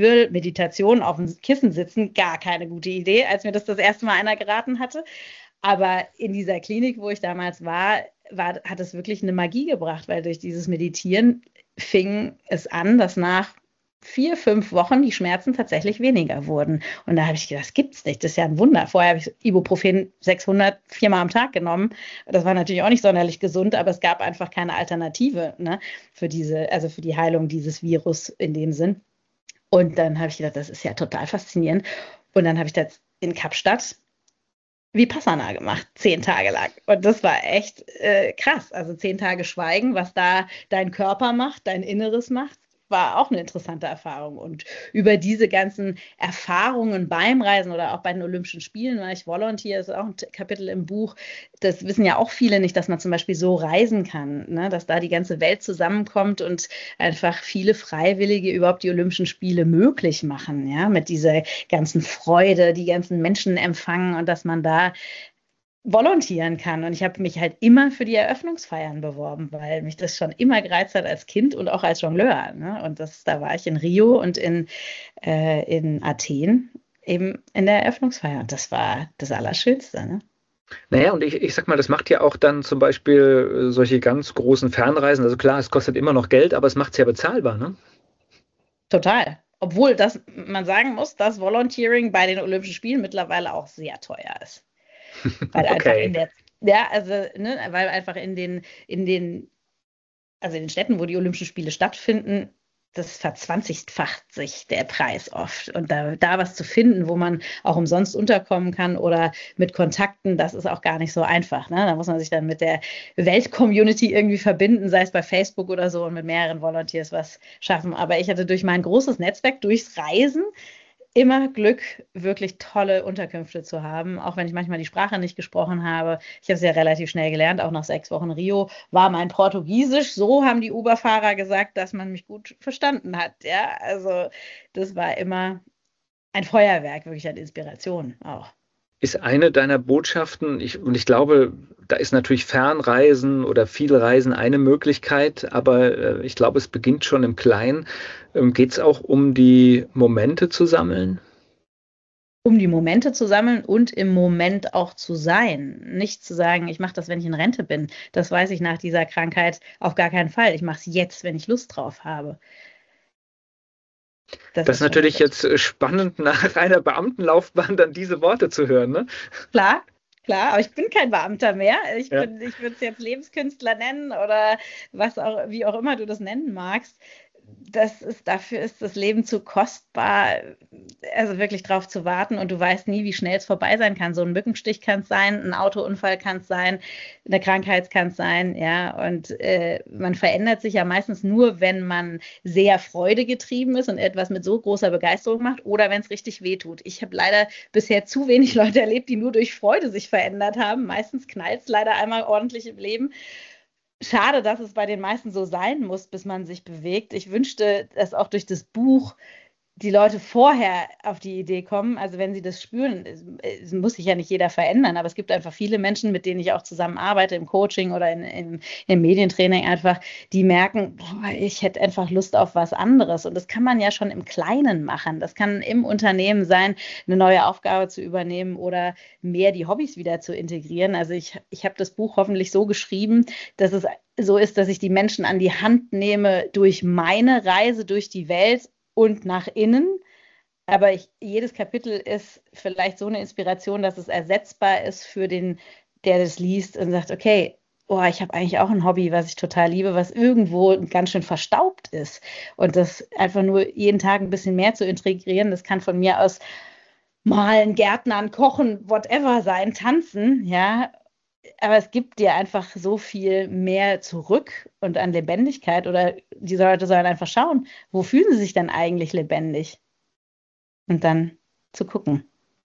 auf dem Kissen sitzen, gar keine gute Idee, als mir das erste Mal einer geraten hatte. Aber in dieser Klinik, wo ich damals war, hat es wirklich eine Magie gebracht, weil durch dieses Meditieren fing es an, dass nach 4, 5 Wochen die Schmerzen tatsächlich weniger wurden. Und da habe ich gedacht, das gibt's nicht, das ist ja ein Wunder. Vorher habe ich Ibuprofen 600 4-mal am Tag genommen. Das war natürlich auch nicht sonderlich gesund, aber es gab einfach keine Alternative, ne, für die Heilung dieses Virus in dem Sinn. Und dann habe ich gedacht, das ist ja total faszinierend. Und dann habe ich das in Kapstadt Vipassana gemacht, 10 Tage lang. Und das war echt krass. Also 10 Tage Schweigen, was da dein Körper macht, dein Inneres macht, war auch eine interessante Erfahrung. Und über diese ganzen Erfahrungen beim Reisen oder auch bei den Olympischen Spielen war ich Volunteer, das ist auch ein Kapitel im Buch. Das wissen ja auch viele nicht, dass man zum Beispiel so reisen kann, ne? Dass da die ganze Welt zusammenkommt und einfach viele Freiwillige überhaupt die Olympischen Spiele möglich machen, ja, mit dieser ganzen Freude, die ganzen Menschen empfangen und dass man da volontieren kann. Und ich habe mich halt immer für die Eröffnungsfeiern beworben, weil mich das schon immer gereizt hat als Kind und auch als Jongleur. Ne? Und da war ich in Rio und in Athen eben in der Eröffnungsfeier. Und das war das Allerschönste. Ne? Naja, und ich sag mal, das macht ja auch dann zum Beispiel solche ganz großen Fernreisen. Also klar, es kostet immer noch Geld, aber es macht es ja bezahlbar, ne? Total. Obwohl man sagen muss, dass Volunteering bei den Olympischen Spielen mittlerweile auch sehr teuer ist. Weil einfach weil einfach in den Städten, wo die Olympischen Spiele stattfinden, das verzwanzigfacht sich der Preis oft. Und da was zu finden, wo man auch umsonst unterkommen kann oder mit Kontakten, das ist auch gar nicht so einfach. Ne? Da muss man sich dann mit der Weltcommunity irgendwie verbinden, sei es bei Facebook oder so, und mit mehreren Volunteers was schaffen. Aber ich hatte durch mein großes Netzwerk, durchs Reisen, immer Glück, wirklich tolle Unterkünfte zu haben, auch wenn ich manchmal die Sprache nicht gesprochen habe. Ich habe es ja relativ schnell gelernt, auch nach 6 Wochen Rio war mein Portugiesisch. So haben die Uber-Fahrer gesagt, dass man mich gut verstanden hat. Ja, also das war immer ein Feuerwerk, wirklich an Inspiration auch. Ist eine deiner Botschaften, und ich glaube, da ist natürlich Fernreisen oder viel Reisen eine Möglichkeit, aber ich glaube, es beginnt schon im Kleinen. Geht es auch um die Momente zu sammeln? Um die Momente zu sammeln und im Moment auch zu sein. Nicht zu sagen, ich mache das, wenn ich in Rente bin. Das weiß ich nach dieser Krankheit auf gar keinen Fall. Ich mache es jetzt, wenn ich Lust drauf habe. Das ist natürlich jetzt spannend, nach einer Beamtenlaufbahn dann diese Worte zu hören, ne? Klar, aber ich bin kein Beamter mehr. Ich würde es jetzt Lebenskünstler nennen oder wie auch immer du das nennen magst. Dafür ist das Leben zu kostbar, also wirklich drauf zu warten, und du weißt nie, wie schnell es vorbei sein kann. So ein Mückenstich kann es sein, ein Autounfall kann es sein, eine Krankheit kann es sein, ja, und man verändert sich ja meistens nur, wenn man sehr freudegetrieben ist und etwas mit so großer Begeisterung macht, oder wenn es richtig wehtut. Ich habe leider bisher zu wenig Leute erlebt, die nur durch Freude sich verändert haben. Meistens knallt es leider einmal ordentlich im Leben. Schade, dass es bei den meisten so sein muss, bis man sich bewegt. Ich wünschte, dass auch durch das Buch die Leute vorher auf die Idee kommen, also wenn sie das spüren, es muss sich ja nicht jeder verändern, aber es gibt einfach viele Menschen, mit denen ich auch zusammenarbeite im Coaching oder im Medientraining einfach, die merken, ich hätte einfach Lust auf was anderes, und das kann man ja schon im Kleinen machen. Das kann im Unternehmen sein, eine neue Aufgabe zu übernehmen oder mehr die Hobbys wieder zu integrieren. Also ich habe das Buch hoffentlich so geschrieben, dass es so ist, dass ich die Menschen an die Hand nehme durch meine Reise durch die Welt und nach innen, aber jedes Kapitel ist vielleicht so eine Inspiration, dass es ersetzbar ist für den, der das liest und sagt, okay, ich habe eigentlich auch ein Hobby, was ich total liebe, was irgendwo ganz schön verstaubt ist, und das einfach nur jeden Tag ein bisschen mehr zu integrieren, das kann von mir aus malen, Gärtnern, kochen, whatever sein, tanzen, ja. Aber es gibt dir einfach so viel mehr zurück und an Lebendigkeit, oder die Leute sollen einfach schauen, wo fühlen sie sich denn eigentlich lebendig? Und dann zu gucken.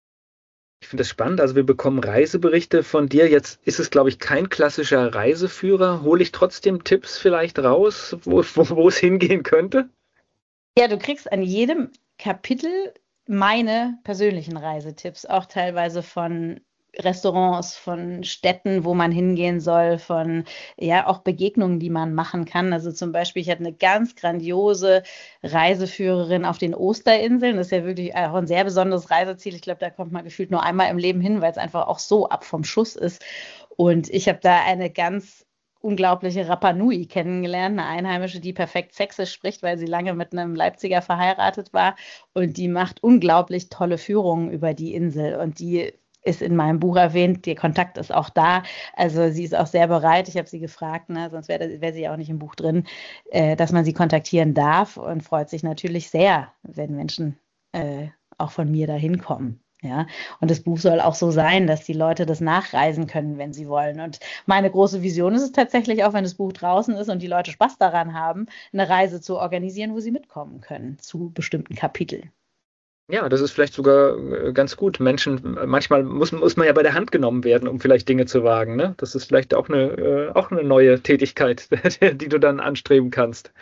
Ich finde das spannend. Also wir bekommen Reiseberichte von dir. Jetzt ist es, glaube ich, kein klassischer Reiseführer. Hole ich trotzdem Tipps vielleicht raus, wo es hingehen könnte? Ja, du kriegst an jedem Kapitel meine persönlichen Reisetipps, auch teilweise von Restaurants, von Städten, wo man hingehen soll, von auch Begegnungen, die man machen kann. Also zum Beispiel, ich hatte eine ganz grandiose Reiseführerin auf den Osterinseln. Das ist ja wirklich auch ein sehr besonderes Reiseziel. Ich glaube, da kommt man gefühlt nur einmal im Leben hin, weil es einfach auch so ab vom Schuss ist. Und ich habe da eine ganz unglaubliche Rapa Nui kennengelernt, eine Einheimische, die perfekt Sächsisch spricht, weil sie lange mit einem Leipziger verheiratet war, und die macht unglaublich tolle Führungen über die Insel, und die ist in meinem Buch erwähnt, der Kontakt ist auch da, also sie ist auch sehr bereit, ich habe sie gefragt, sonst wäre sie auch nicht im Buch drin, dass man sie kontaktieren darf, und freut sich natürlich sehr, wenn Menschen auch von mir dahin kommen. Ja, und das Buch soll auch so sein, dass die Leute das nachreisen können, wenn sie wollen. Und meine große Vision ist es tatsächlich, auch wenn das Buch draußen ist und die Leute Spaß daran haben, eine Reise zu organisieren, wo sie mitkommen können zu bestimmten Kapiteln. Ja, das ist vielleicht sogar ganz gut. Manchmal muss man ja bei der Hand genommen werden, um vielleicht Dinge zu wagen. Ne? Das ist vielleicht auch eine neue Tätigkeit, die du dann anstreben kannst.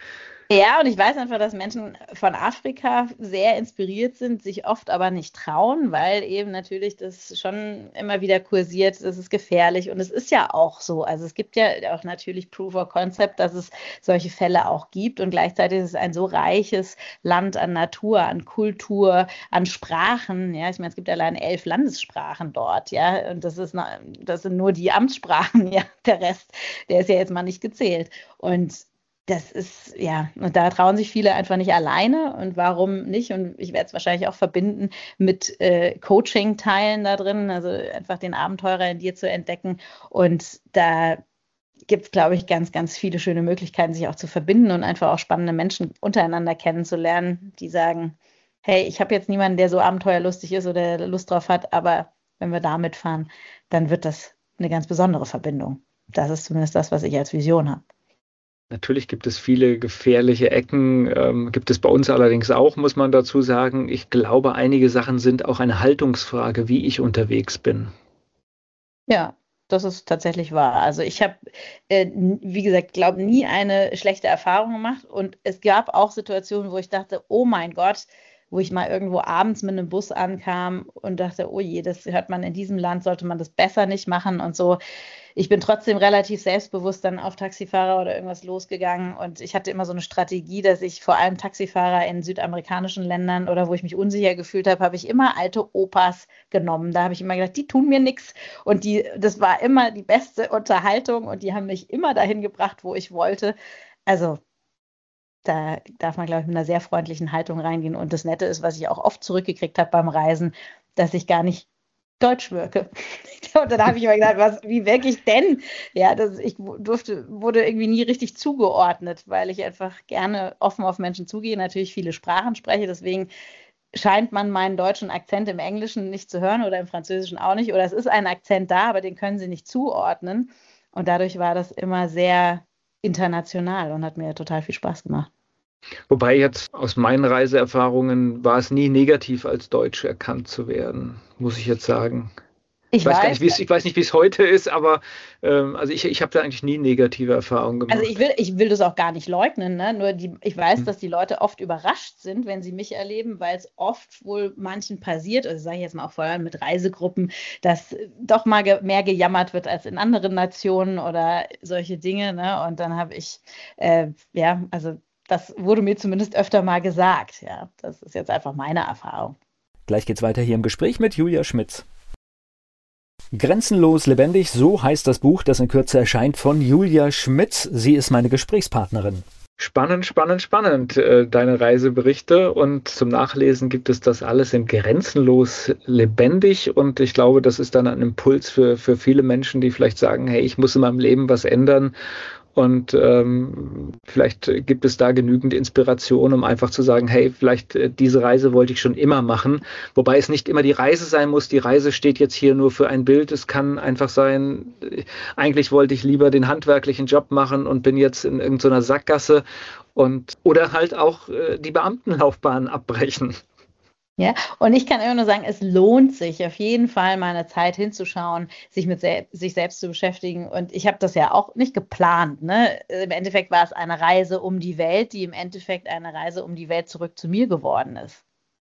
Ja, und ich weiß einfach, dass Menschen von Afrika sehr inspiriert sind, sich oft aber nicht trauen, weil eben natürlich das schon immer wieder kursiert, das ist gefährlich und es ist ja auch so. Also es gibt ja auch natürlich Proof of Concept, dass es solche Fälle auch gibt und gleichzeitig ist es ein so reiches Land an Natur, an Kultur, an Sprachen. Ja, ich meine, es gibt allein 11 Landessprachen dort, ja, und das sind nur die Amtssprachen, ja, der Rest, der ist ja jetzt mal nicht gezählt. Und das ist, ja, und da trauen sich viele einfach nicht alleine und warum nicht? Und ich werde es wahrscheinlich auch verbinden mit Coaching-Teilen da drin, also einfach den Abenteurer in dir zu entdecken. Und da gibt es, glaube ich, ganz, ganz viele schöne Möglichkeiten, sich auch zu verbinden und einfach auch spannende Menschen untereinander kennenzulernen, die sagen, hey, ich habe jetzt niemanden, der so abenteuerlustig ist oder Lust drauf hat, aber wenn wir da mitfahren, dann wird das eine ganz besondere Verbindung. Das ist zumindest das, was ich als Vision habe. Natürlich gibt es viele gefährliche Ecken, gibt es bei uns allerdings auch, muss man dazu sagen. Ich glaube, einige Sachen sind auch eine Haltungsfrage, wie ich unterwegs bin. Ja, das ist tatsächlich wahr. Also ich habe, wie gesagt, glaube nie eine schlechte Erfahrung gemacht und es gab auch Situationen, wo ich dachte, oh mein Gott, wo ich mal irgendwo abends mit einem Bus ankam und dachte, oh je, das hört man in diesem Land, sollte man das besser nicht machen und so. Ich bin trotzdem relativ selbstbewusst dann auf Taxifahrer oder irgendwas losgegangen und ich hatte immer so eine Strategie, dass ich vor allem Taxifahrer in südamerikanischen Ländern oder wo ich mich unsicher gefühlt habe, habe ich immer alte Opas genommen. Da habe ich immer gedacht, die tun mir nichts und das war immer die beste Unterhaltung und die haben mich immer dahin gebracht, wo ich wollte. Also da darf man, glaube ich, mit einer sehr freundlichen Haltung reingehen. Und das Nette ist, was ich auch oft zurückgekriegt habe beim Reisen, dass ich gar nicht deutsch wirke. Und dann habe ich immer gedacht, wie wirke ich denn? Ja, ich wurde irgendwie nie richtig zugeordnet, weil ich einfach gerne offen auf Menschen zugehe, natürlich viele Sprachen spreche. Deswegen scheint man meinen deutschen Akzent im Englischen nicht zu hören oder im Französischen auch nicht. Oder es ist ein Akzent da, aber den können sie nicht zuordnen. Und dadurch war das immer sehr international und hat mir total viel Spaß gemacht. Wobei jetzt aus meinen Reiseerfahrungen war es nie negativ, als Deutsch erkannt zu werden, muss ich jetzt sagen. Ich weiß nicht, wie es heute ist, aber also ich habe da eigentlich nie negative Erfahrungen gemacht. Also ich will das auch gar nicht leugnen, ne? Nur ich weiß, dass die Leute oft überrascht sind, wenn sie mich erleben, weil es oft wohl manchen passiert, also sage ich jetzt mal auch vor allem mit Reisegruppen, dass doch mal mehr gejammert wird als in anderen Nationen oder solche Dinge, ne? Und dann habe ich, also das wurde mir zumindest öfter mal gesagt, ja. Das ist jetzt einfach meine Erfahrung. Gleich geht's weiter hier im Gespräch mit Julia Schmitz. Grenzenlos lebendig, so heißt das Buch, das in Kürze erscheint, von Julia Schmitz. Sie ist meine Gesprächspartnerin. Spannend, spannend, spannend, deine Reiseberichte, und zum Nachlesen gibt es das alles in Grenzenlos lebendig, und ich glaube, das ist dann ein Impuls für viele Menschen, die vielleicht sagen, hey, ich muss in meinem Leben was ändern. Und vielleicht gibt es da genügend Inspiration, um einfach zu sagen, hey, vielleicht diese Reise wollte ich schon immer machen. Wobei es nicht immer die Reise sein muss. Die Reise steht jetzt hier nur für ein Bild. Es kann einfach sein, eigentlich wollte ich lieber den handwerklichen Job machen und bin jetzt in irgendeiner Sackgasse, oder halt auch die Beamtenlaufbahn abbrechen. Ja, und ich kann immer nur sagen, es lohnt sich auf jeden Fall mal eine Zeit hinzuschauen, sich mit sich selbst zu beschäftigen. Und ich habe das ja auch nicht geplant, ne? Im Endeffekt war es eine Reise um die Welt, die im Endeffekt eine Reise um die Welt zurück zu mir geworden ist.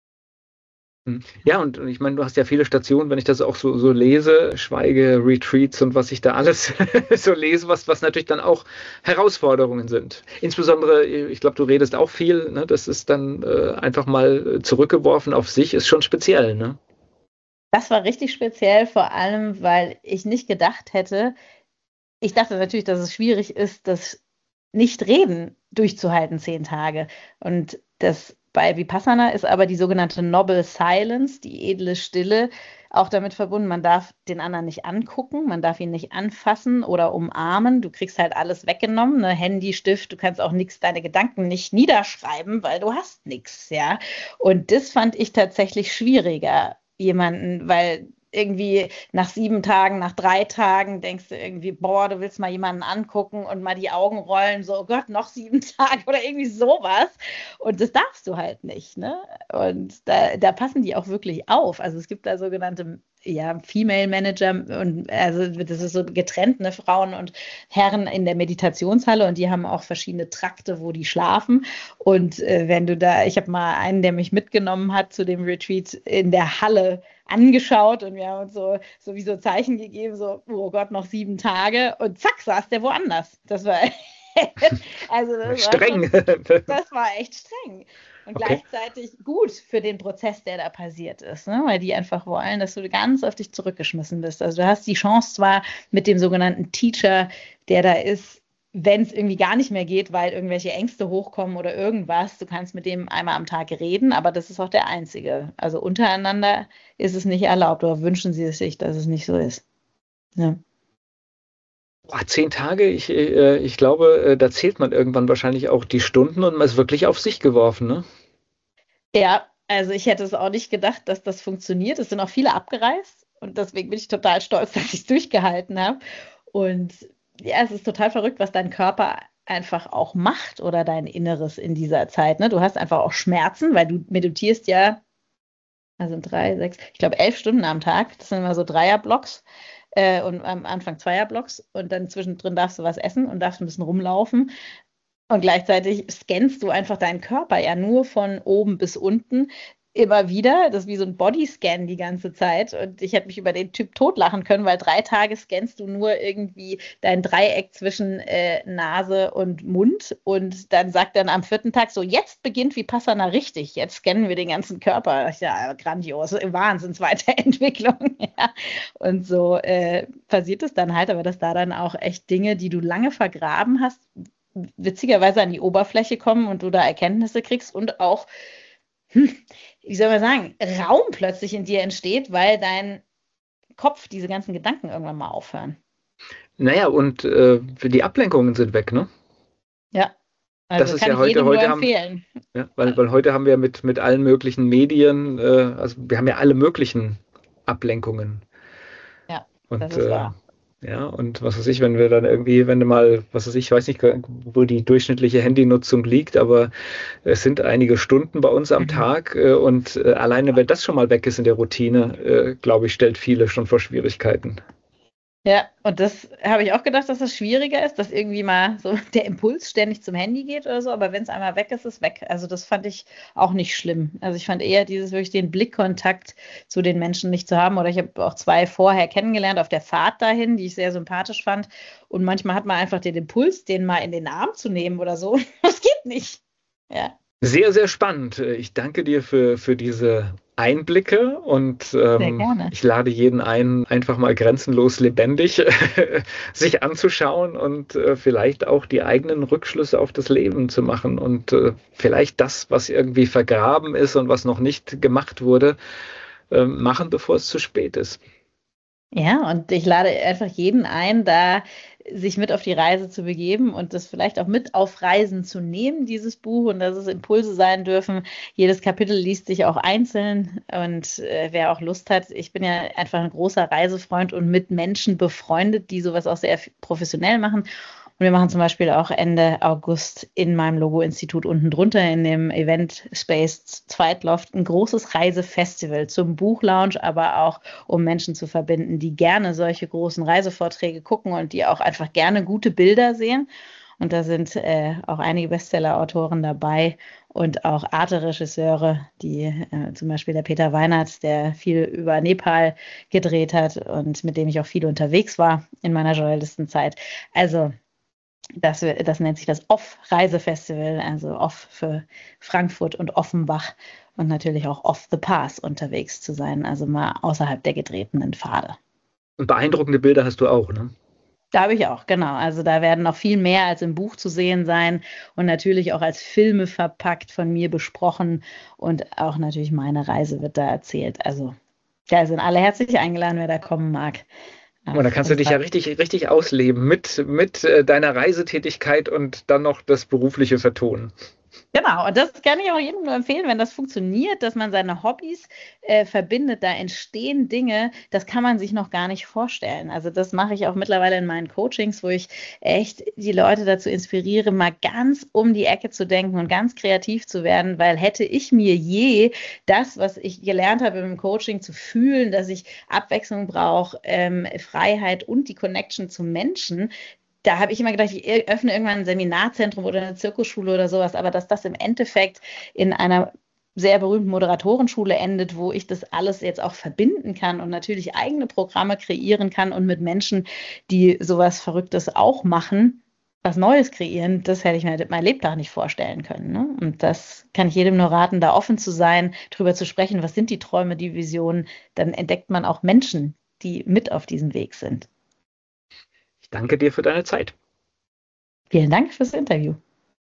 Ja, und ich meine, du hast ja viele Stationen, wenn ich das auch so lese, Schweige-Retreats und was ich da alles so lese, was natürlich dann auch Herausforderungen sind. Insbesondere, ich glaube, du redest auch viel, ne? Das ist dann einfach mal zurückgeworfen auf sich, ist schon speziell, ne? Das war richtig speziell, vor allem, weil ich nicht gedacht hätte, ich dachte natürlich, dass es schwierig ist, das Nicht-Reden durchzuhalten 10 Tage. Und das bei Vipassana ist aber die sogenannte Noble Silence, die edle Stille, auch damit verbunden, man darf den anderen nicht angucken, man darf ihn nicht anfassen oder umarmen. Du kriegst halt alles weggenommen, ne? Handy, Stift, du kannst auch deine Gedanken nicht niederschreiben, weil du hast nichts, ja. Und das fand ich tatsächlich schwieriger, weil irgendwie nach 7 Tagen, nach 3 Tagen denkst du irgendwie, boah, du willst mal jemanden angucken und mal die Augen rollen, so, oh Gott, noch 7 Tage oder irgendwie sowas. Und das darfst du halt nicht, ne? Und da passen die auch wirklich auf. Also es gibt da sogenannte Female Manager und also das ist so getrennt, ne, Frauen und Herren in der Meditationshalle und die haben auch verschiedene Trakte, wo die schlafen. Und wenn du da, ich habe mal einen, der mich mitgenommen hat zu dem Retreat in der Halle angeschaut und wir haben uns so wie so Zeichen gegeben, so, oh Gott, noch 7 Tage und zack, saß der woanders. Das war also das streng. Das war echt streng. Und gleichzeitig gut für den Prozess, der da passiert ist, ne? Weil die einfach wollen, dass du ganz auf dich zurückgeschmissen bist. Also du hast die Chance zwar mit dem sogenannten Teacher, der da ist, wenn es irgendwie gar nicht mehr geht, weil irgendwelche Ängste hochkommen oder irgendwas, du kannst mit dem einmal am Tag reden, aber das ist auch der einzige. Also untereinander ist es nicht erlaubt oder wünschen sie es sich, dass es nicht so ist. Ja. 10 Tage, ich glaube, da zählt man irgendwann wahrscheinlich auch die Stunden und man ist wirklich auf sich geworfen, ne? Ja, also ich hätte es auch nicht gedacht, dass das funktioniert. Es sind auch viele abgereist und deswegen bin ich total stolz, dass ich es durchgehalten habe. Und ja, es ist total verrückt, was dein Körper einfach auch macht oder dein Inneres in dieser Zeit, ne? Du hast einfach auch Schmerzen, weil du meditierst ja, also 3, 6, ich glaube 11 Stunden am Tag. Das sind immer so Dreierblocks. Und am Anfang Zweierblocks und dann zwischendrin darfst du was essen und darfst ein bisschen rumlaufen und gleichzeitig scannst du einfach deinen Körper ja nur von oben bis unten immer wieder. Das ist wie so ein Bodyscan die ganze Zeit und ich hätte mich über den Typ totlachen können, weil 3 Tage scannst du nur irgendwie dein Dreieck zwischen Nase und Mund und dann sagt dann am 4. Tag so, jetzt beginnt Vipassana richtig, jetzt scannen wir den ganzen Körper. Ja, grandios, Wahnsinnsweiterentwicklung. Ja. Und so passiert es dann halt, aber dass da dann auch echt Dinge, die du lange vergraben hast, witzigerweise an die Oberfläche kommen und du da Erkenntnisse kriegst und auch wie soll man sagen, Raum plötzlich in dir entsteht, weil dein Kopf, diese ganzen Gedanken irgendwann mal aufhören. Naja, und die Ablenkungen sind weg, ne? Ja, also das ist kann ja ich heute jedem nur haben, empfehlen. ja, weil heute haben wir mit allen möglichen Medien, also wir haben ja alle möglichen Ablenkungen. Ja, und das ist wahr. ja, und was weiß ich, wenn wir dann irgendwie, wenn du mal, was weiß ich weiß nicht, wo die durchschnittliche Handynutzung liegt, aber es sind einige Stunden bei uns am Tag und alleine, wenn das schon mal weg ist in der Routine, glaube ich, stellt viele schon vor Schwierigkeiten. Ja, und das habe ich auch gedacht, dass das schwieriger ist, dass irgendwie mal so der Impuls ständig zum Handy geht oder so, aber wenn es einmal weg ist, ist es weg. Also das fand ich auch nicht schlimm. Also ich fand eher dieses wirklich den Blickkontakt zu den Menschen nicht zu haben oder ich habe auch 2 vorher kennengelernt auf der Fahrt dahin, die ich sehr sympathisch fand und manchmal hat man einfach den Impuls, den mal in den Arm zu nehmen oder so. Das geht nicht. Ja. Sehr, sehr spannend. Ich danke dir für diese Einblicke und ich lade jeden ein, einfach mal grenzenlos lebendig sich anzuschauen und vielleicht auch die eigenen Rückschlüsse auf das Leben zu machen und vielleicht das, was irgendwie vergraben ist und was noch nicht gemacht wurde, machen, bevor es zu spät ist. Ja, und ich lade einfach jeden ein, da sich mit auf die Reise zu begeben und das vielleicht auch mit auf Reisen zu nehmen, dieses Buch, und dass es Impulse sein dürfen. Jedes Kapitel liest sich auch einzeln und wer auch Lust hat, ich bin ja einfach ein großer Reisefreund und mit Menschen befreundet, die sowas auch sehr professionell machen. Und wir machen zum Beispiel auch Ende August in meinem Logo-Institut unten drunter in dem Event Space Zweitloft ein großes Reisefestival zum Buchlaunch, aber auch um Menschen zu verbinden, die gerne solche großen Reisevorträge gucken und die auch einfach gerne gute Bilder sehen. Und da sind auch einige Bestseller-Autoren dabei und auch Arte-Regisseure, die zum Beispiel der Peter Weinert, der viel über Nepal gedreht hat und mit dem ich auch viel unterwegs war in meiner Journalistenzeit. Also das nennt sich das Off-Reisefestival, also Off für Frankfurt und Offenbach und natürlich auch Off the Pass unterwegs zu sein, also mal außerhalb der getretenen Pfade. Und beeindruckende Bilder hast du auch, ne? Da habe ich auch, genau. Also da werden noch viel mehr als im Buch zu sehen sein und natürlich auch als Filme verpackt, von mir besprochen und auch natürlich meine Reise wird da erzählt. Also da sind alle herzlich eingeladen, wer da kommen mag. Und da kannst du dich ja richtig ausleben mit deiner Reisetätigkeit und dann noch das berufliche vertonen. Genau, und das kann ich auch jedem nur empfehlen, wenn das funktioniert, dass man seine Hobbys verbindet, da entstehen Dinge, das kann man sich noch gar nicht vorstellen. Also das mache ich auch mittlerweile in meinen Coachings, wo ich echt die Leute dazu inspiriere, mal ganz um die Ecke zu denken und ganz kreativ zu werden, weil hätte ich mir je das, was ich gelernt habe im Coaching, zu fühlen, dass ich Abwechslung brauche, Freiheit und die Connection zum Menschen, da habe ich immer gedacht, ich öffne irgendwann ein Seminarzentrum oder eine Zirkusschule oder sowas, aber dass das im Endeffekt in einer sehr berühmten Moderatorenschule endet, wo ich das alles jetzt auch verbinden kann und natürlich eigene Programme kreieren kann und mit Menschen, die sowas Verrücktes auch machen, was Neues kreieren, das hätte ich mir mein Lebtag nicht vorstellen können. Ne? Und das kann ich jedem nur raten, da offen zu sein, drüber zu sprechen, was sind die Träume, die Visionen, dann entdeckt man auch Menschen, die mit auf diesem Weg sind. Ich danke dir für deine Zeit. Vielen Dank fürs Interview.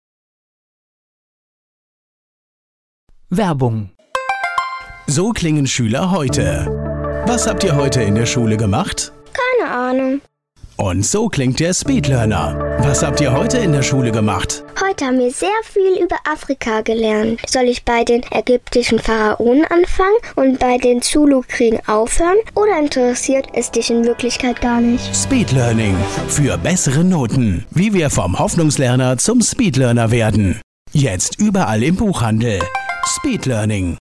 Werbung. So klingen Schüler heute. Was habt ihr heute in der Schule gemacht? Keine Ahnung. Und so klingt der Speedlearner. Was habt ihr heute in der Schule gemacht? Heute haben wir sehr viel über Afrika gelernt. Soll ich bei den ägyptischen Pharaonen anfangen und bei den Zulu-Kriegen aufhören? Oder interessiert es dich in Wirklichkeit gar nicht? Speedlearning. Für bessere Noten. Wie wir vom Hoffnungslerner zum Speedlearner werden. Jetzt überall im Buchhandel. Speedlearning.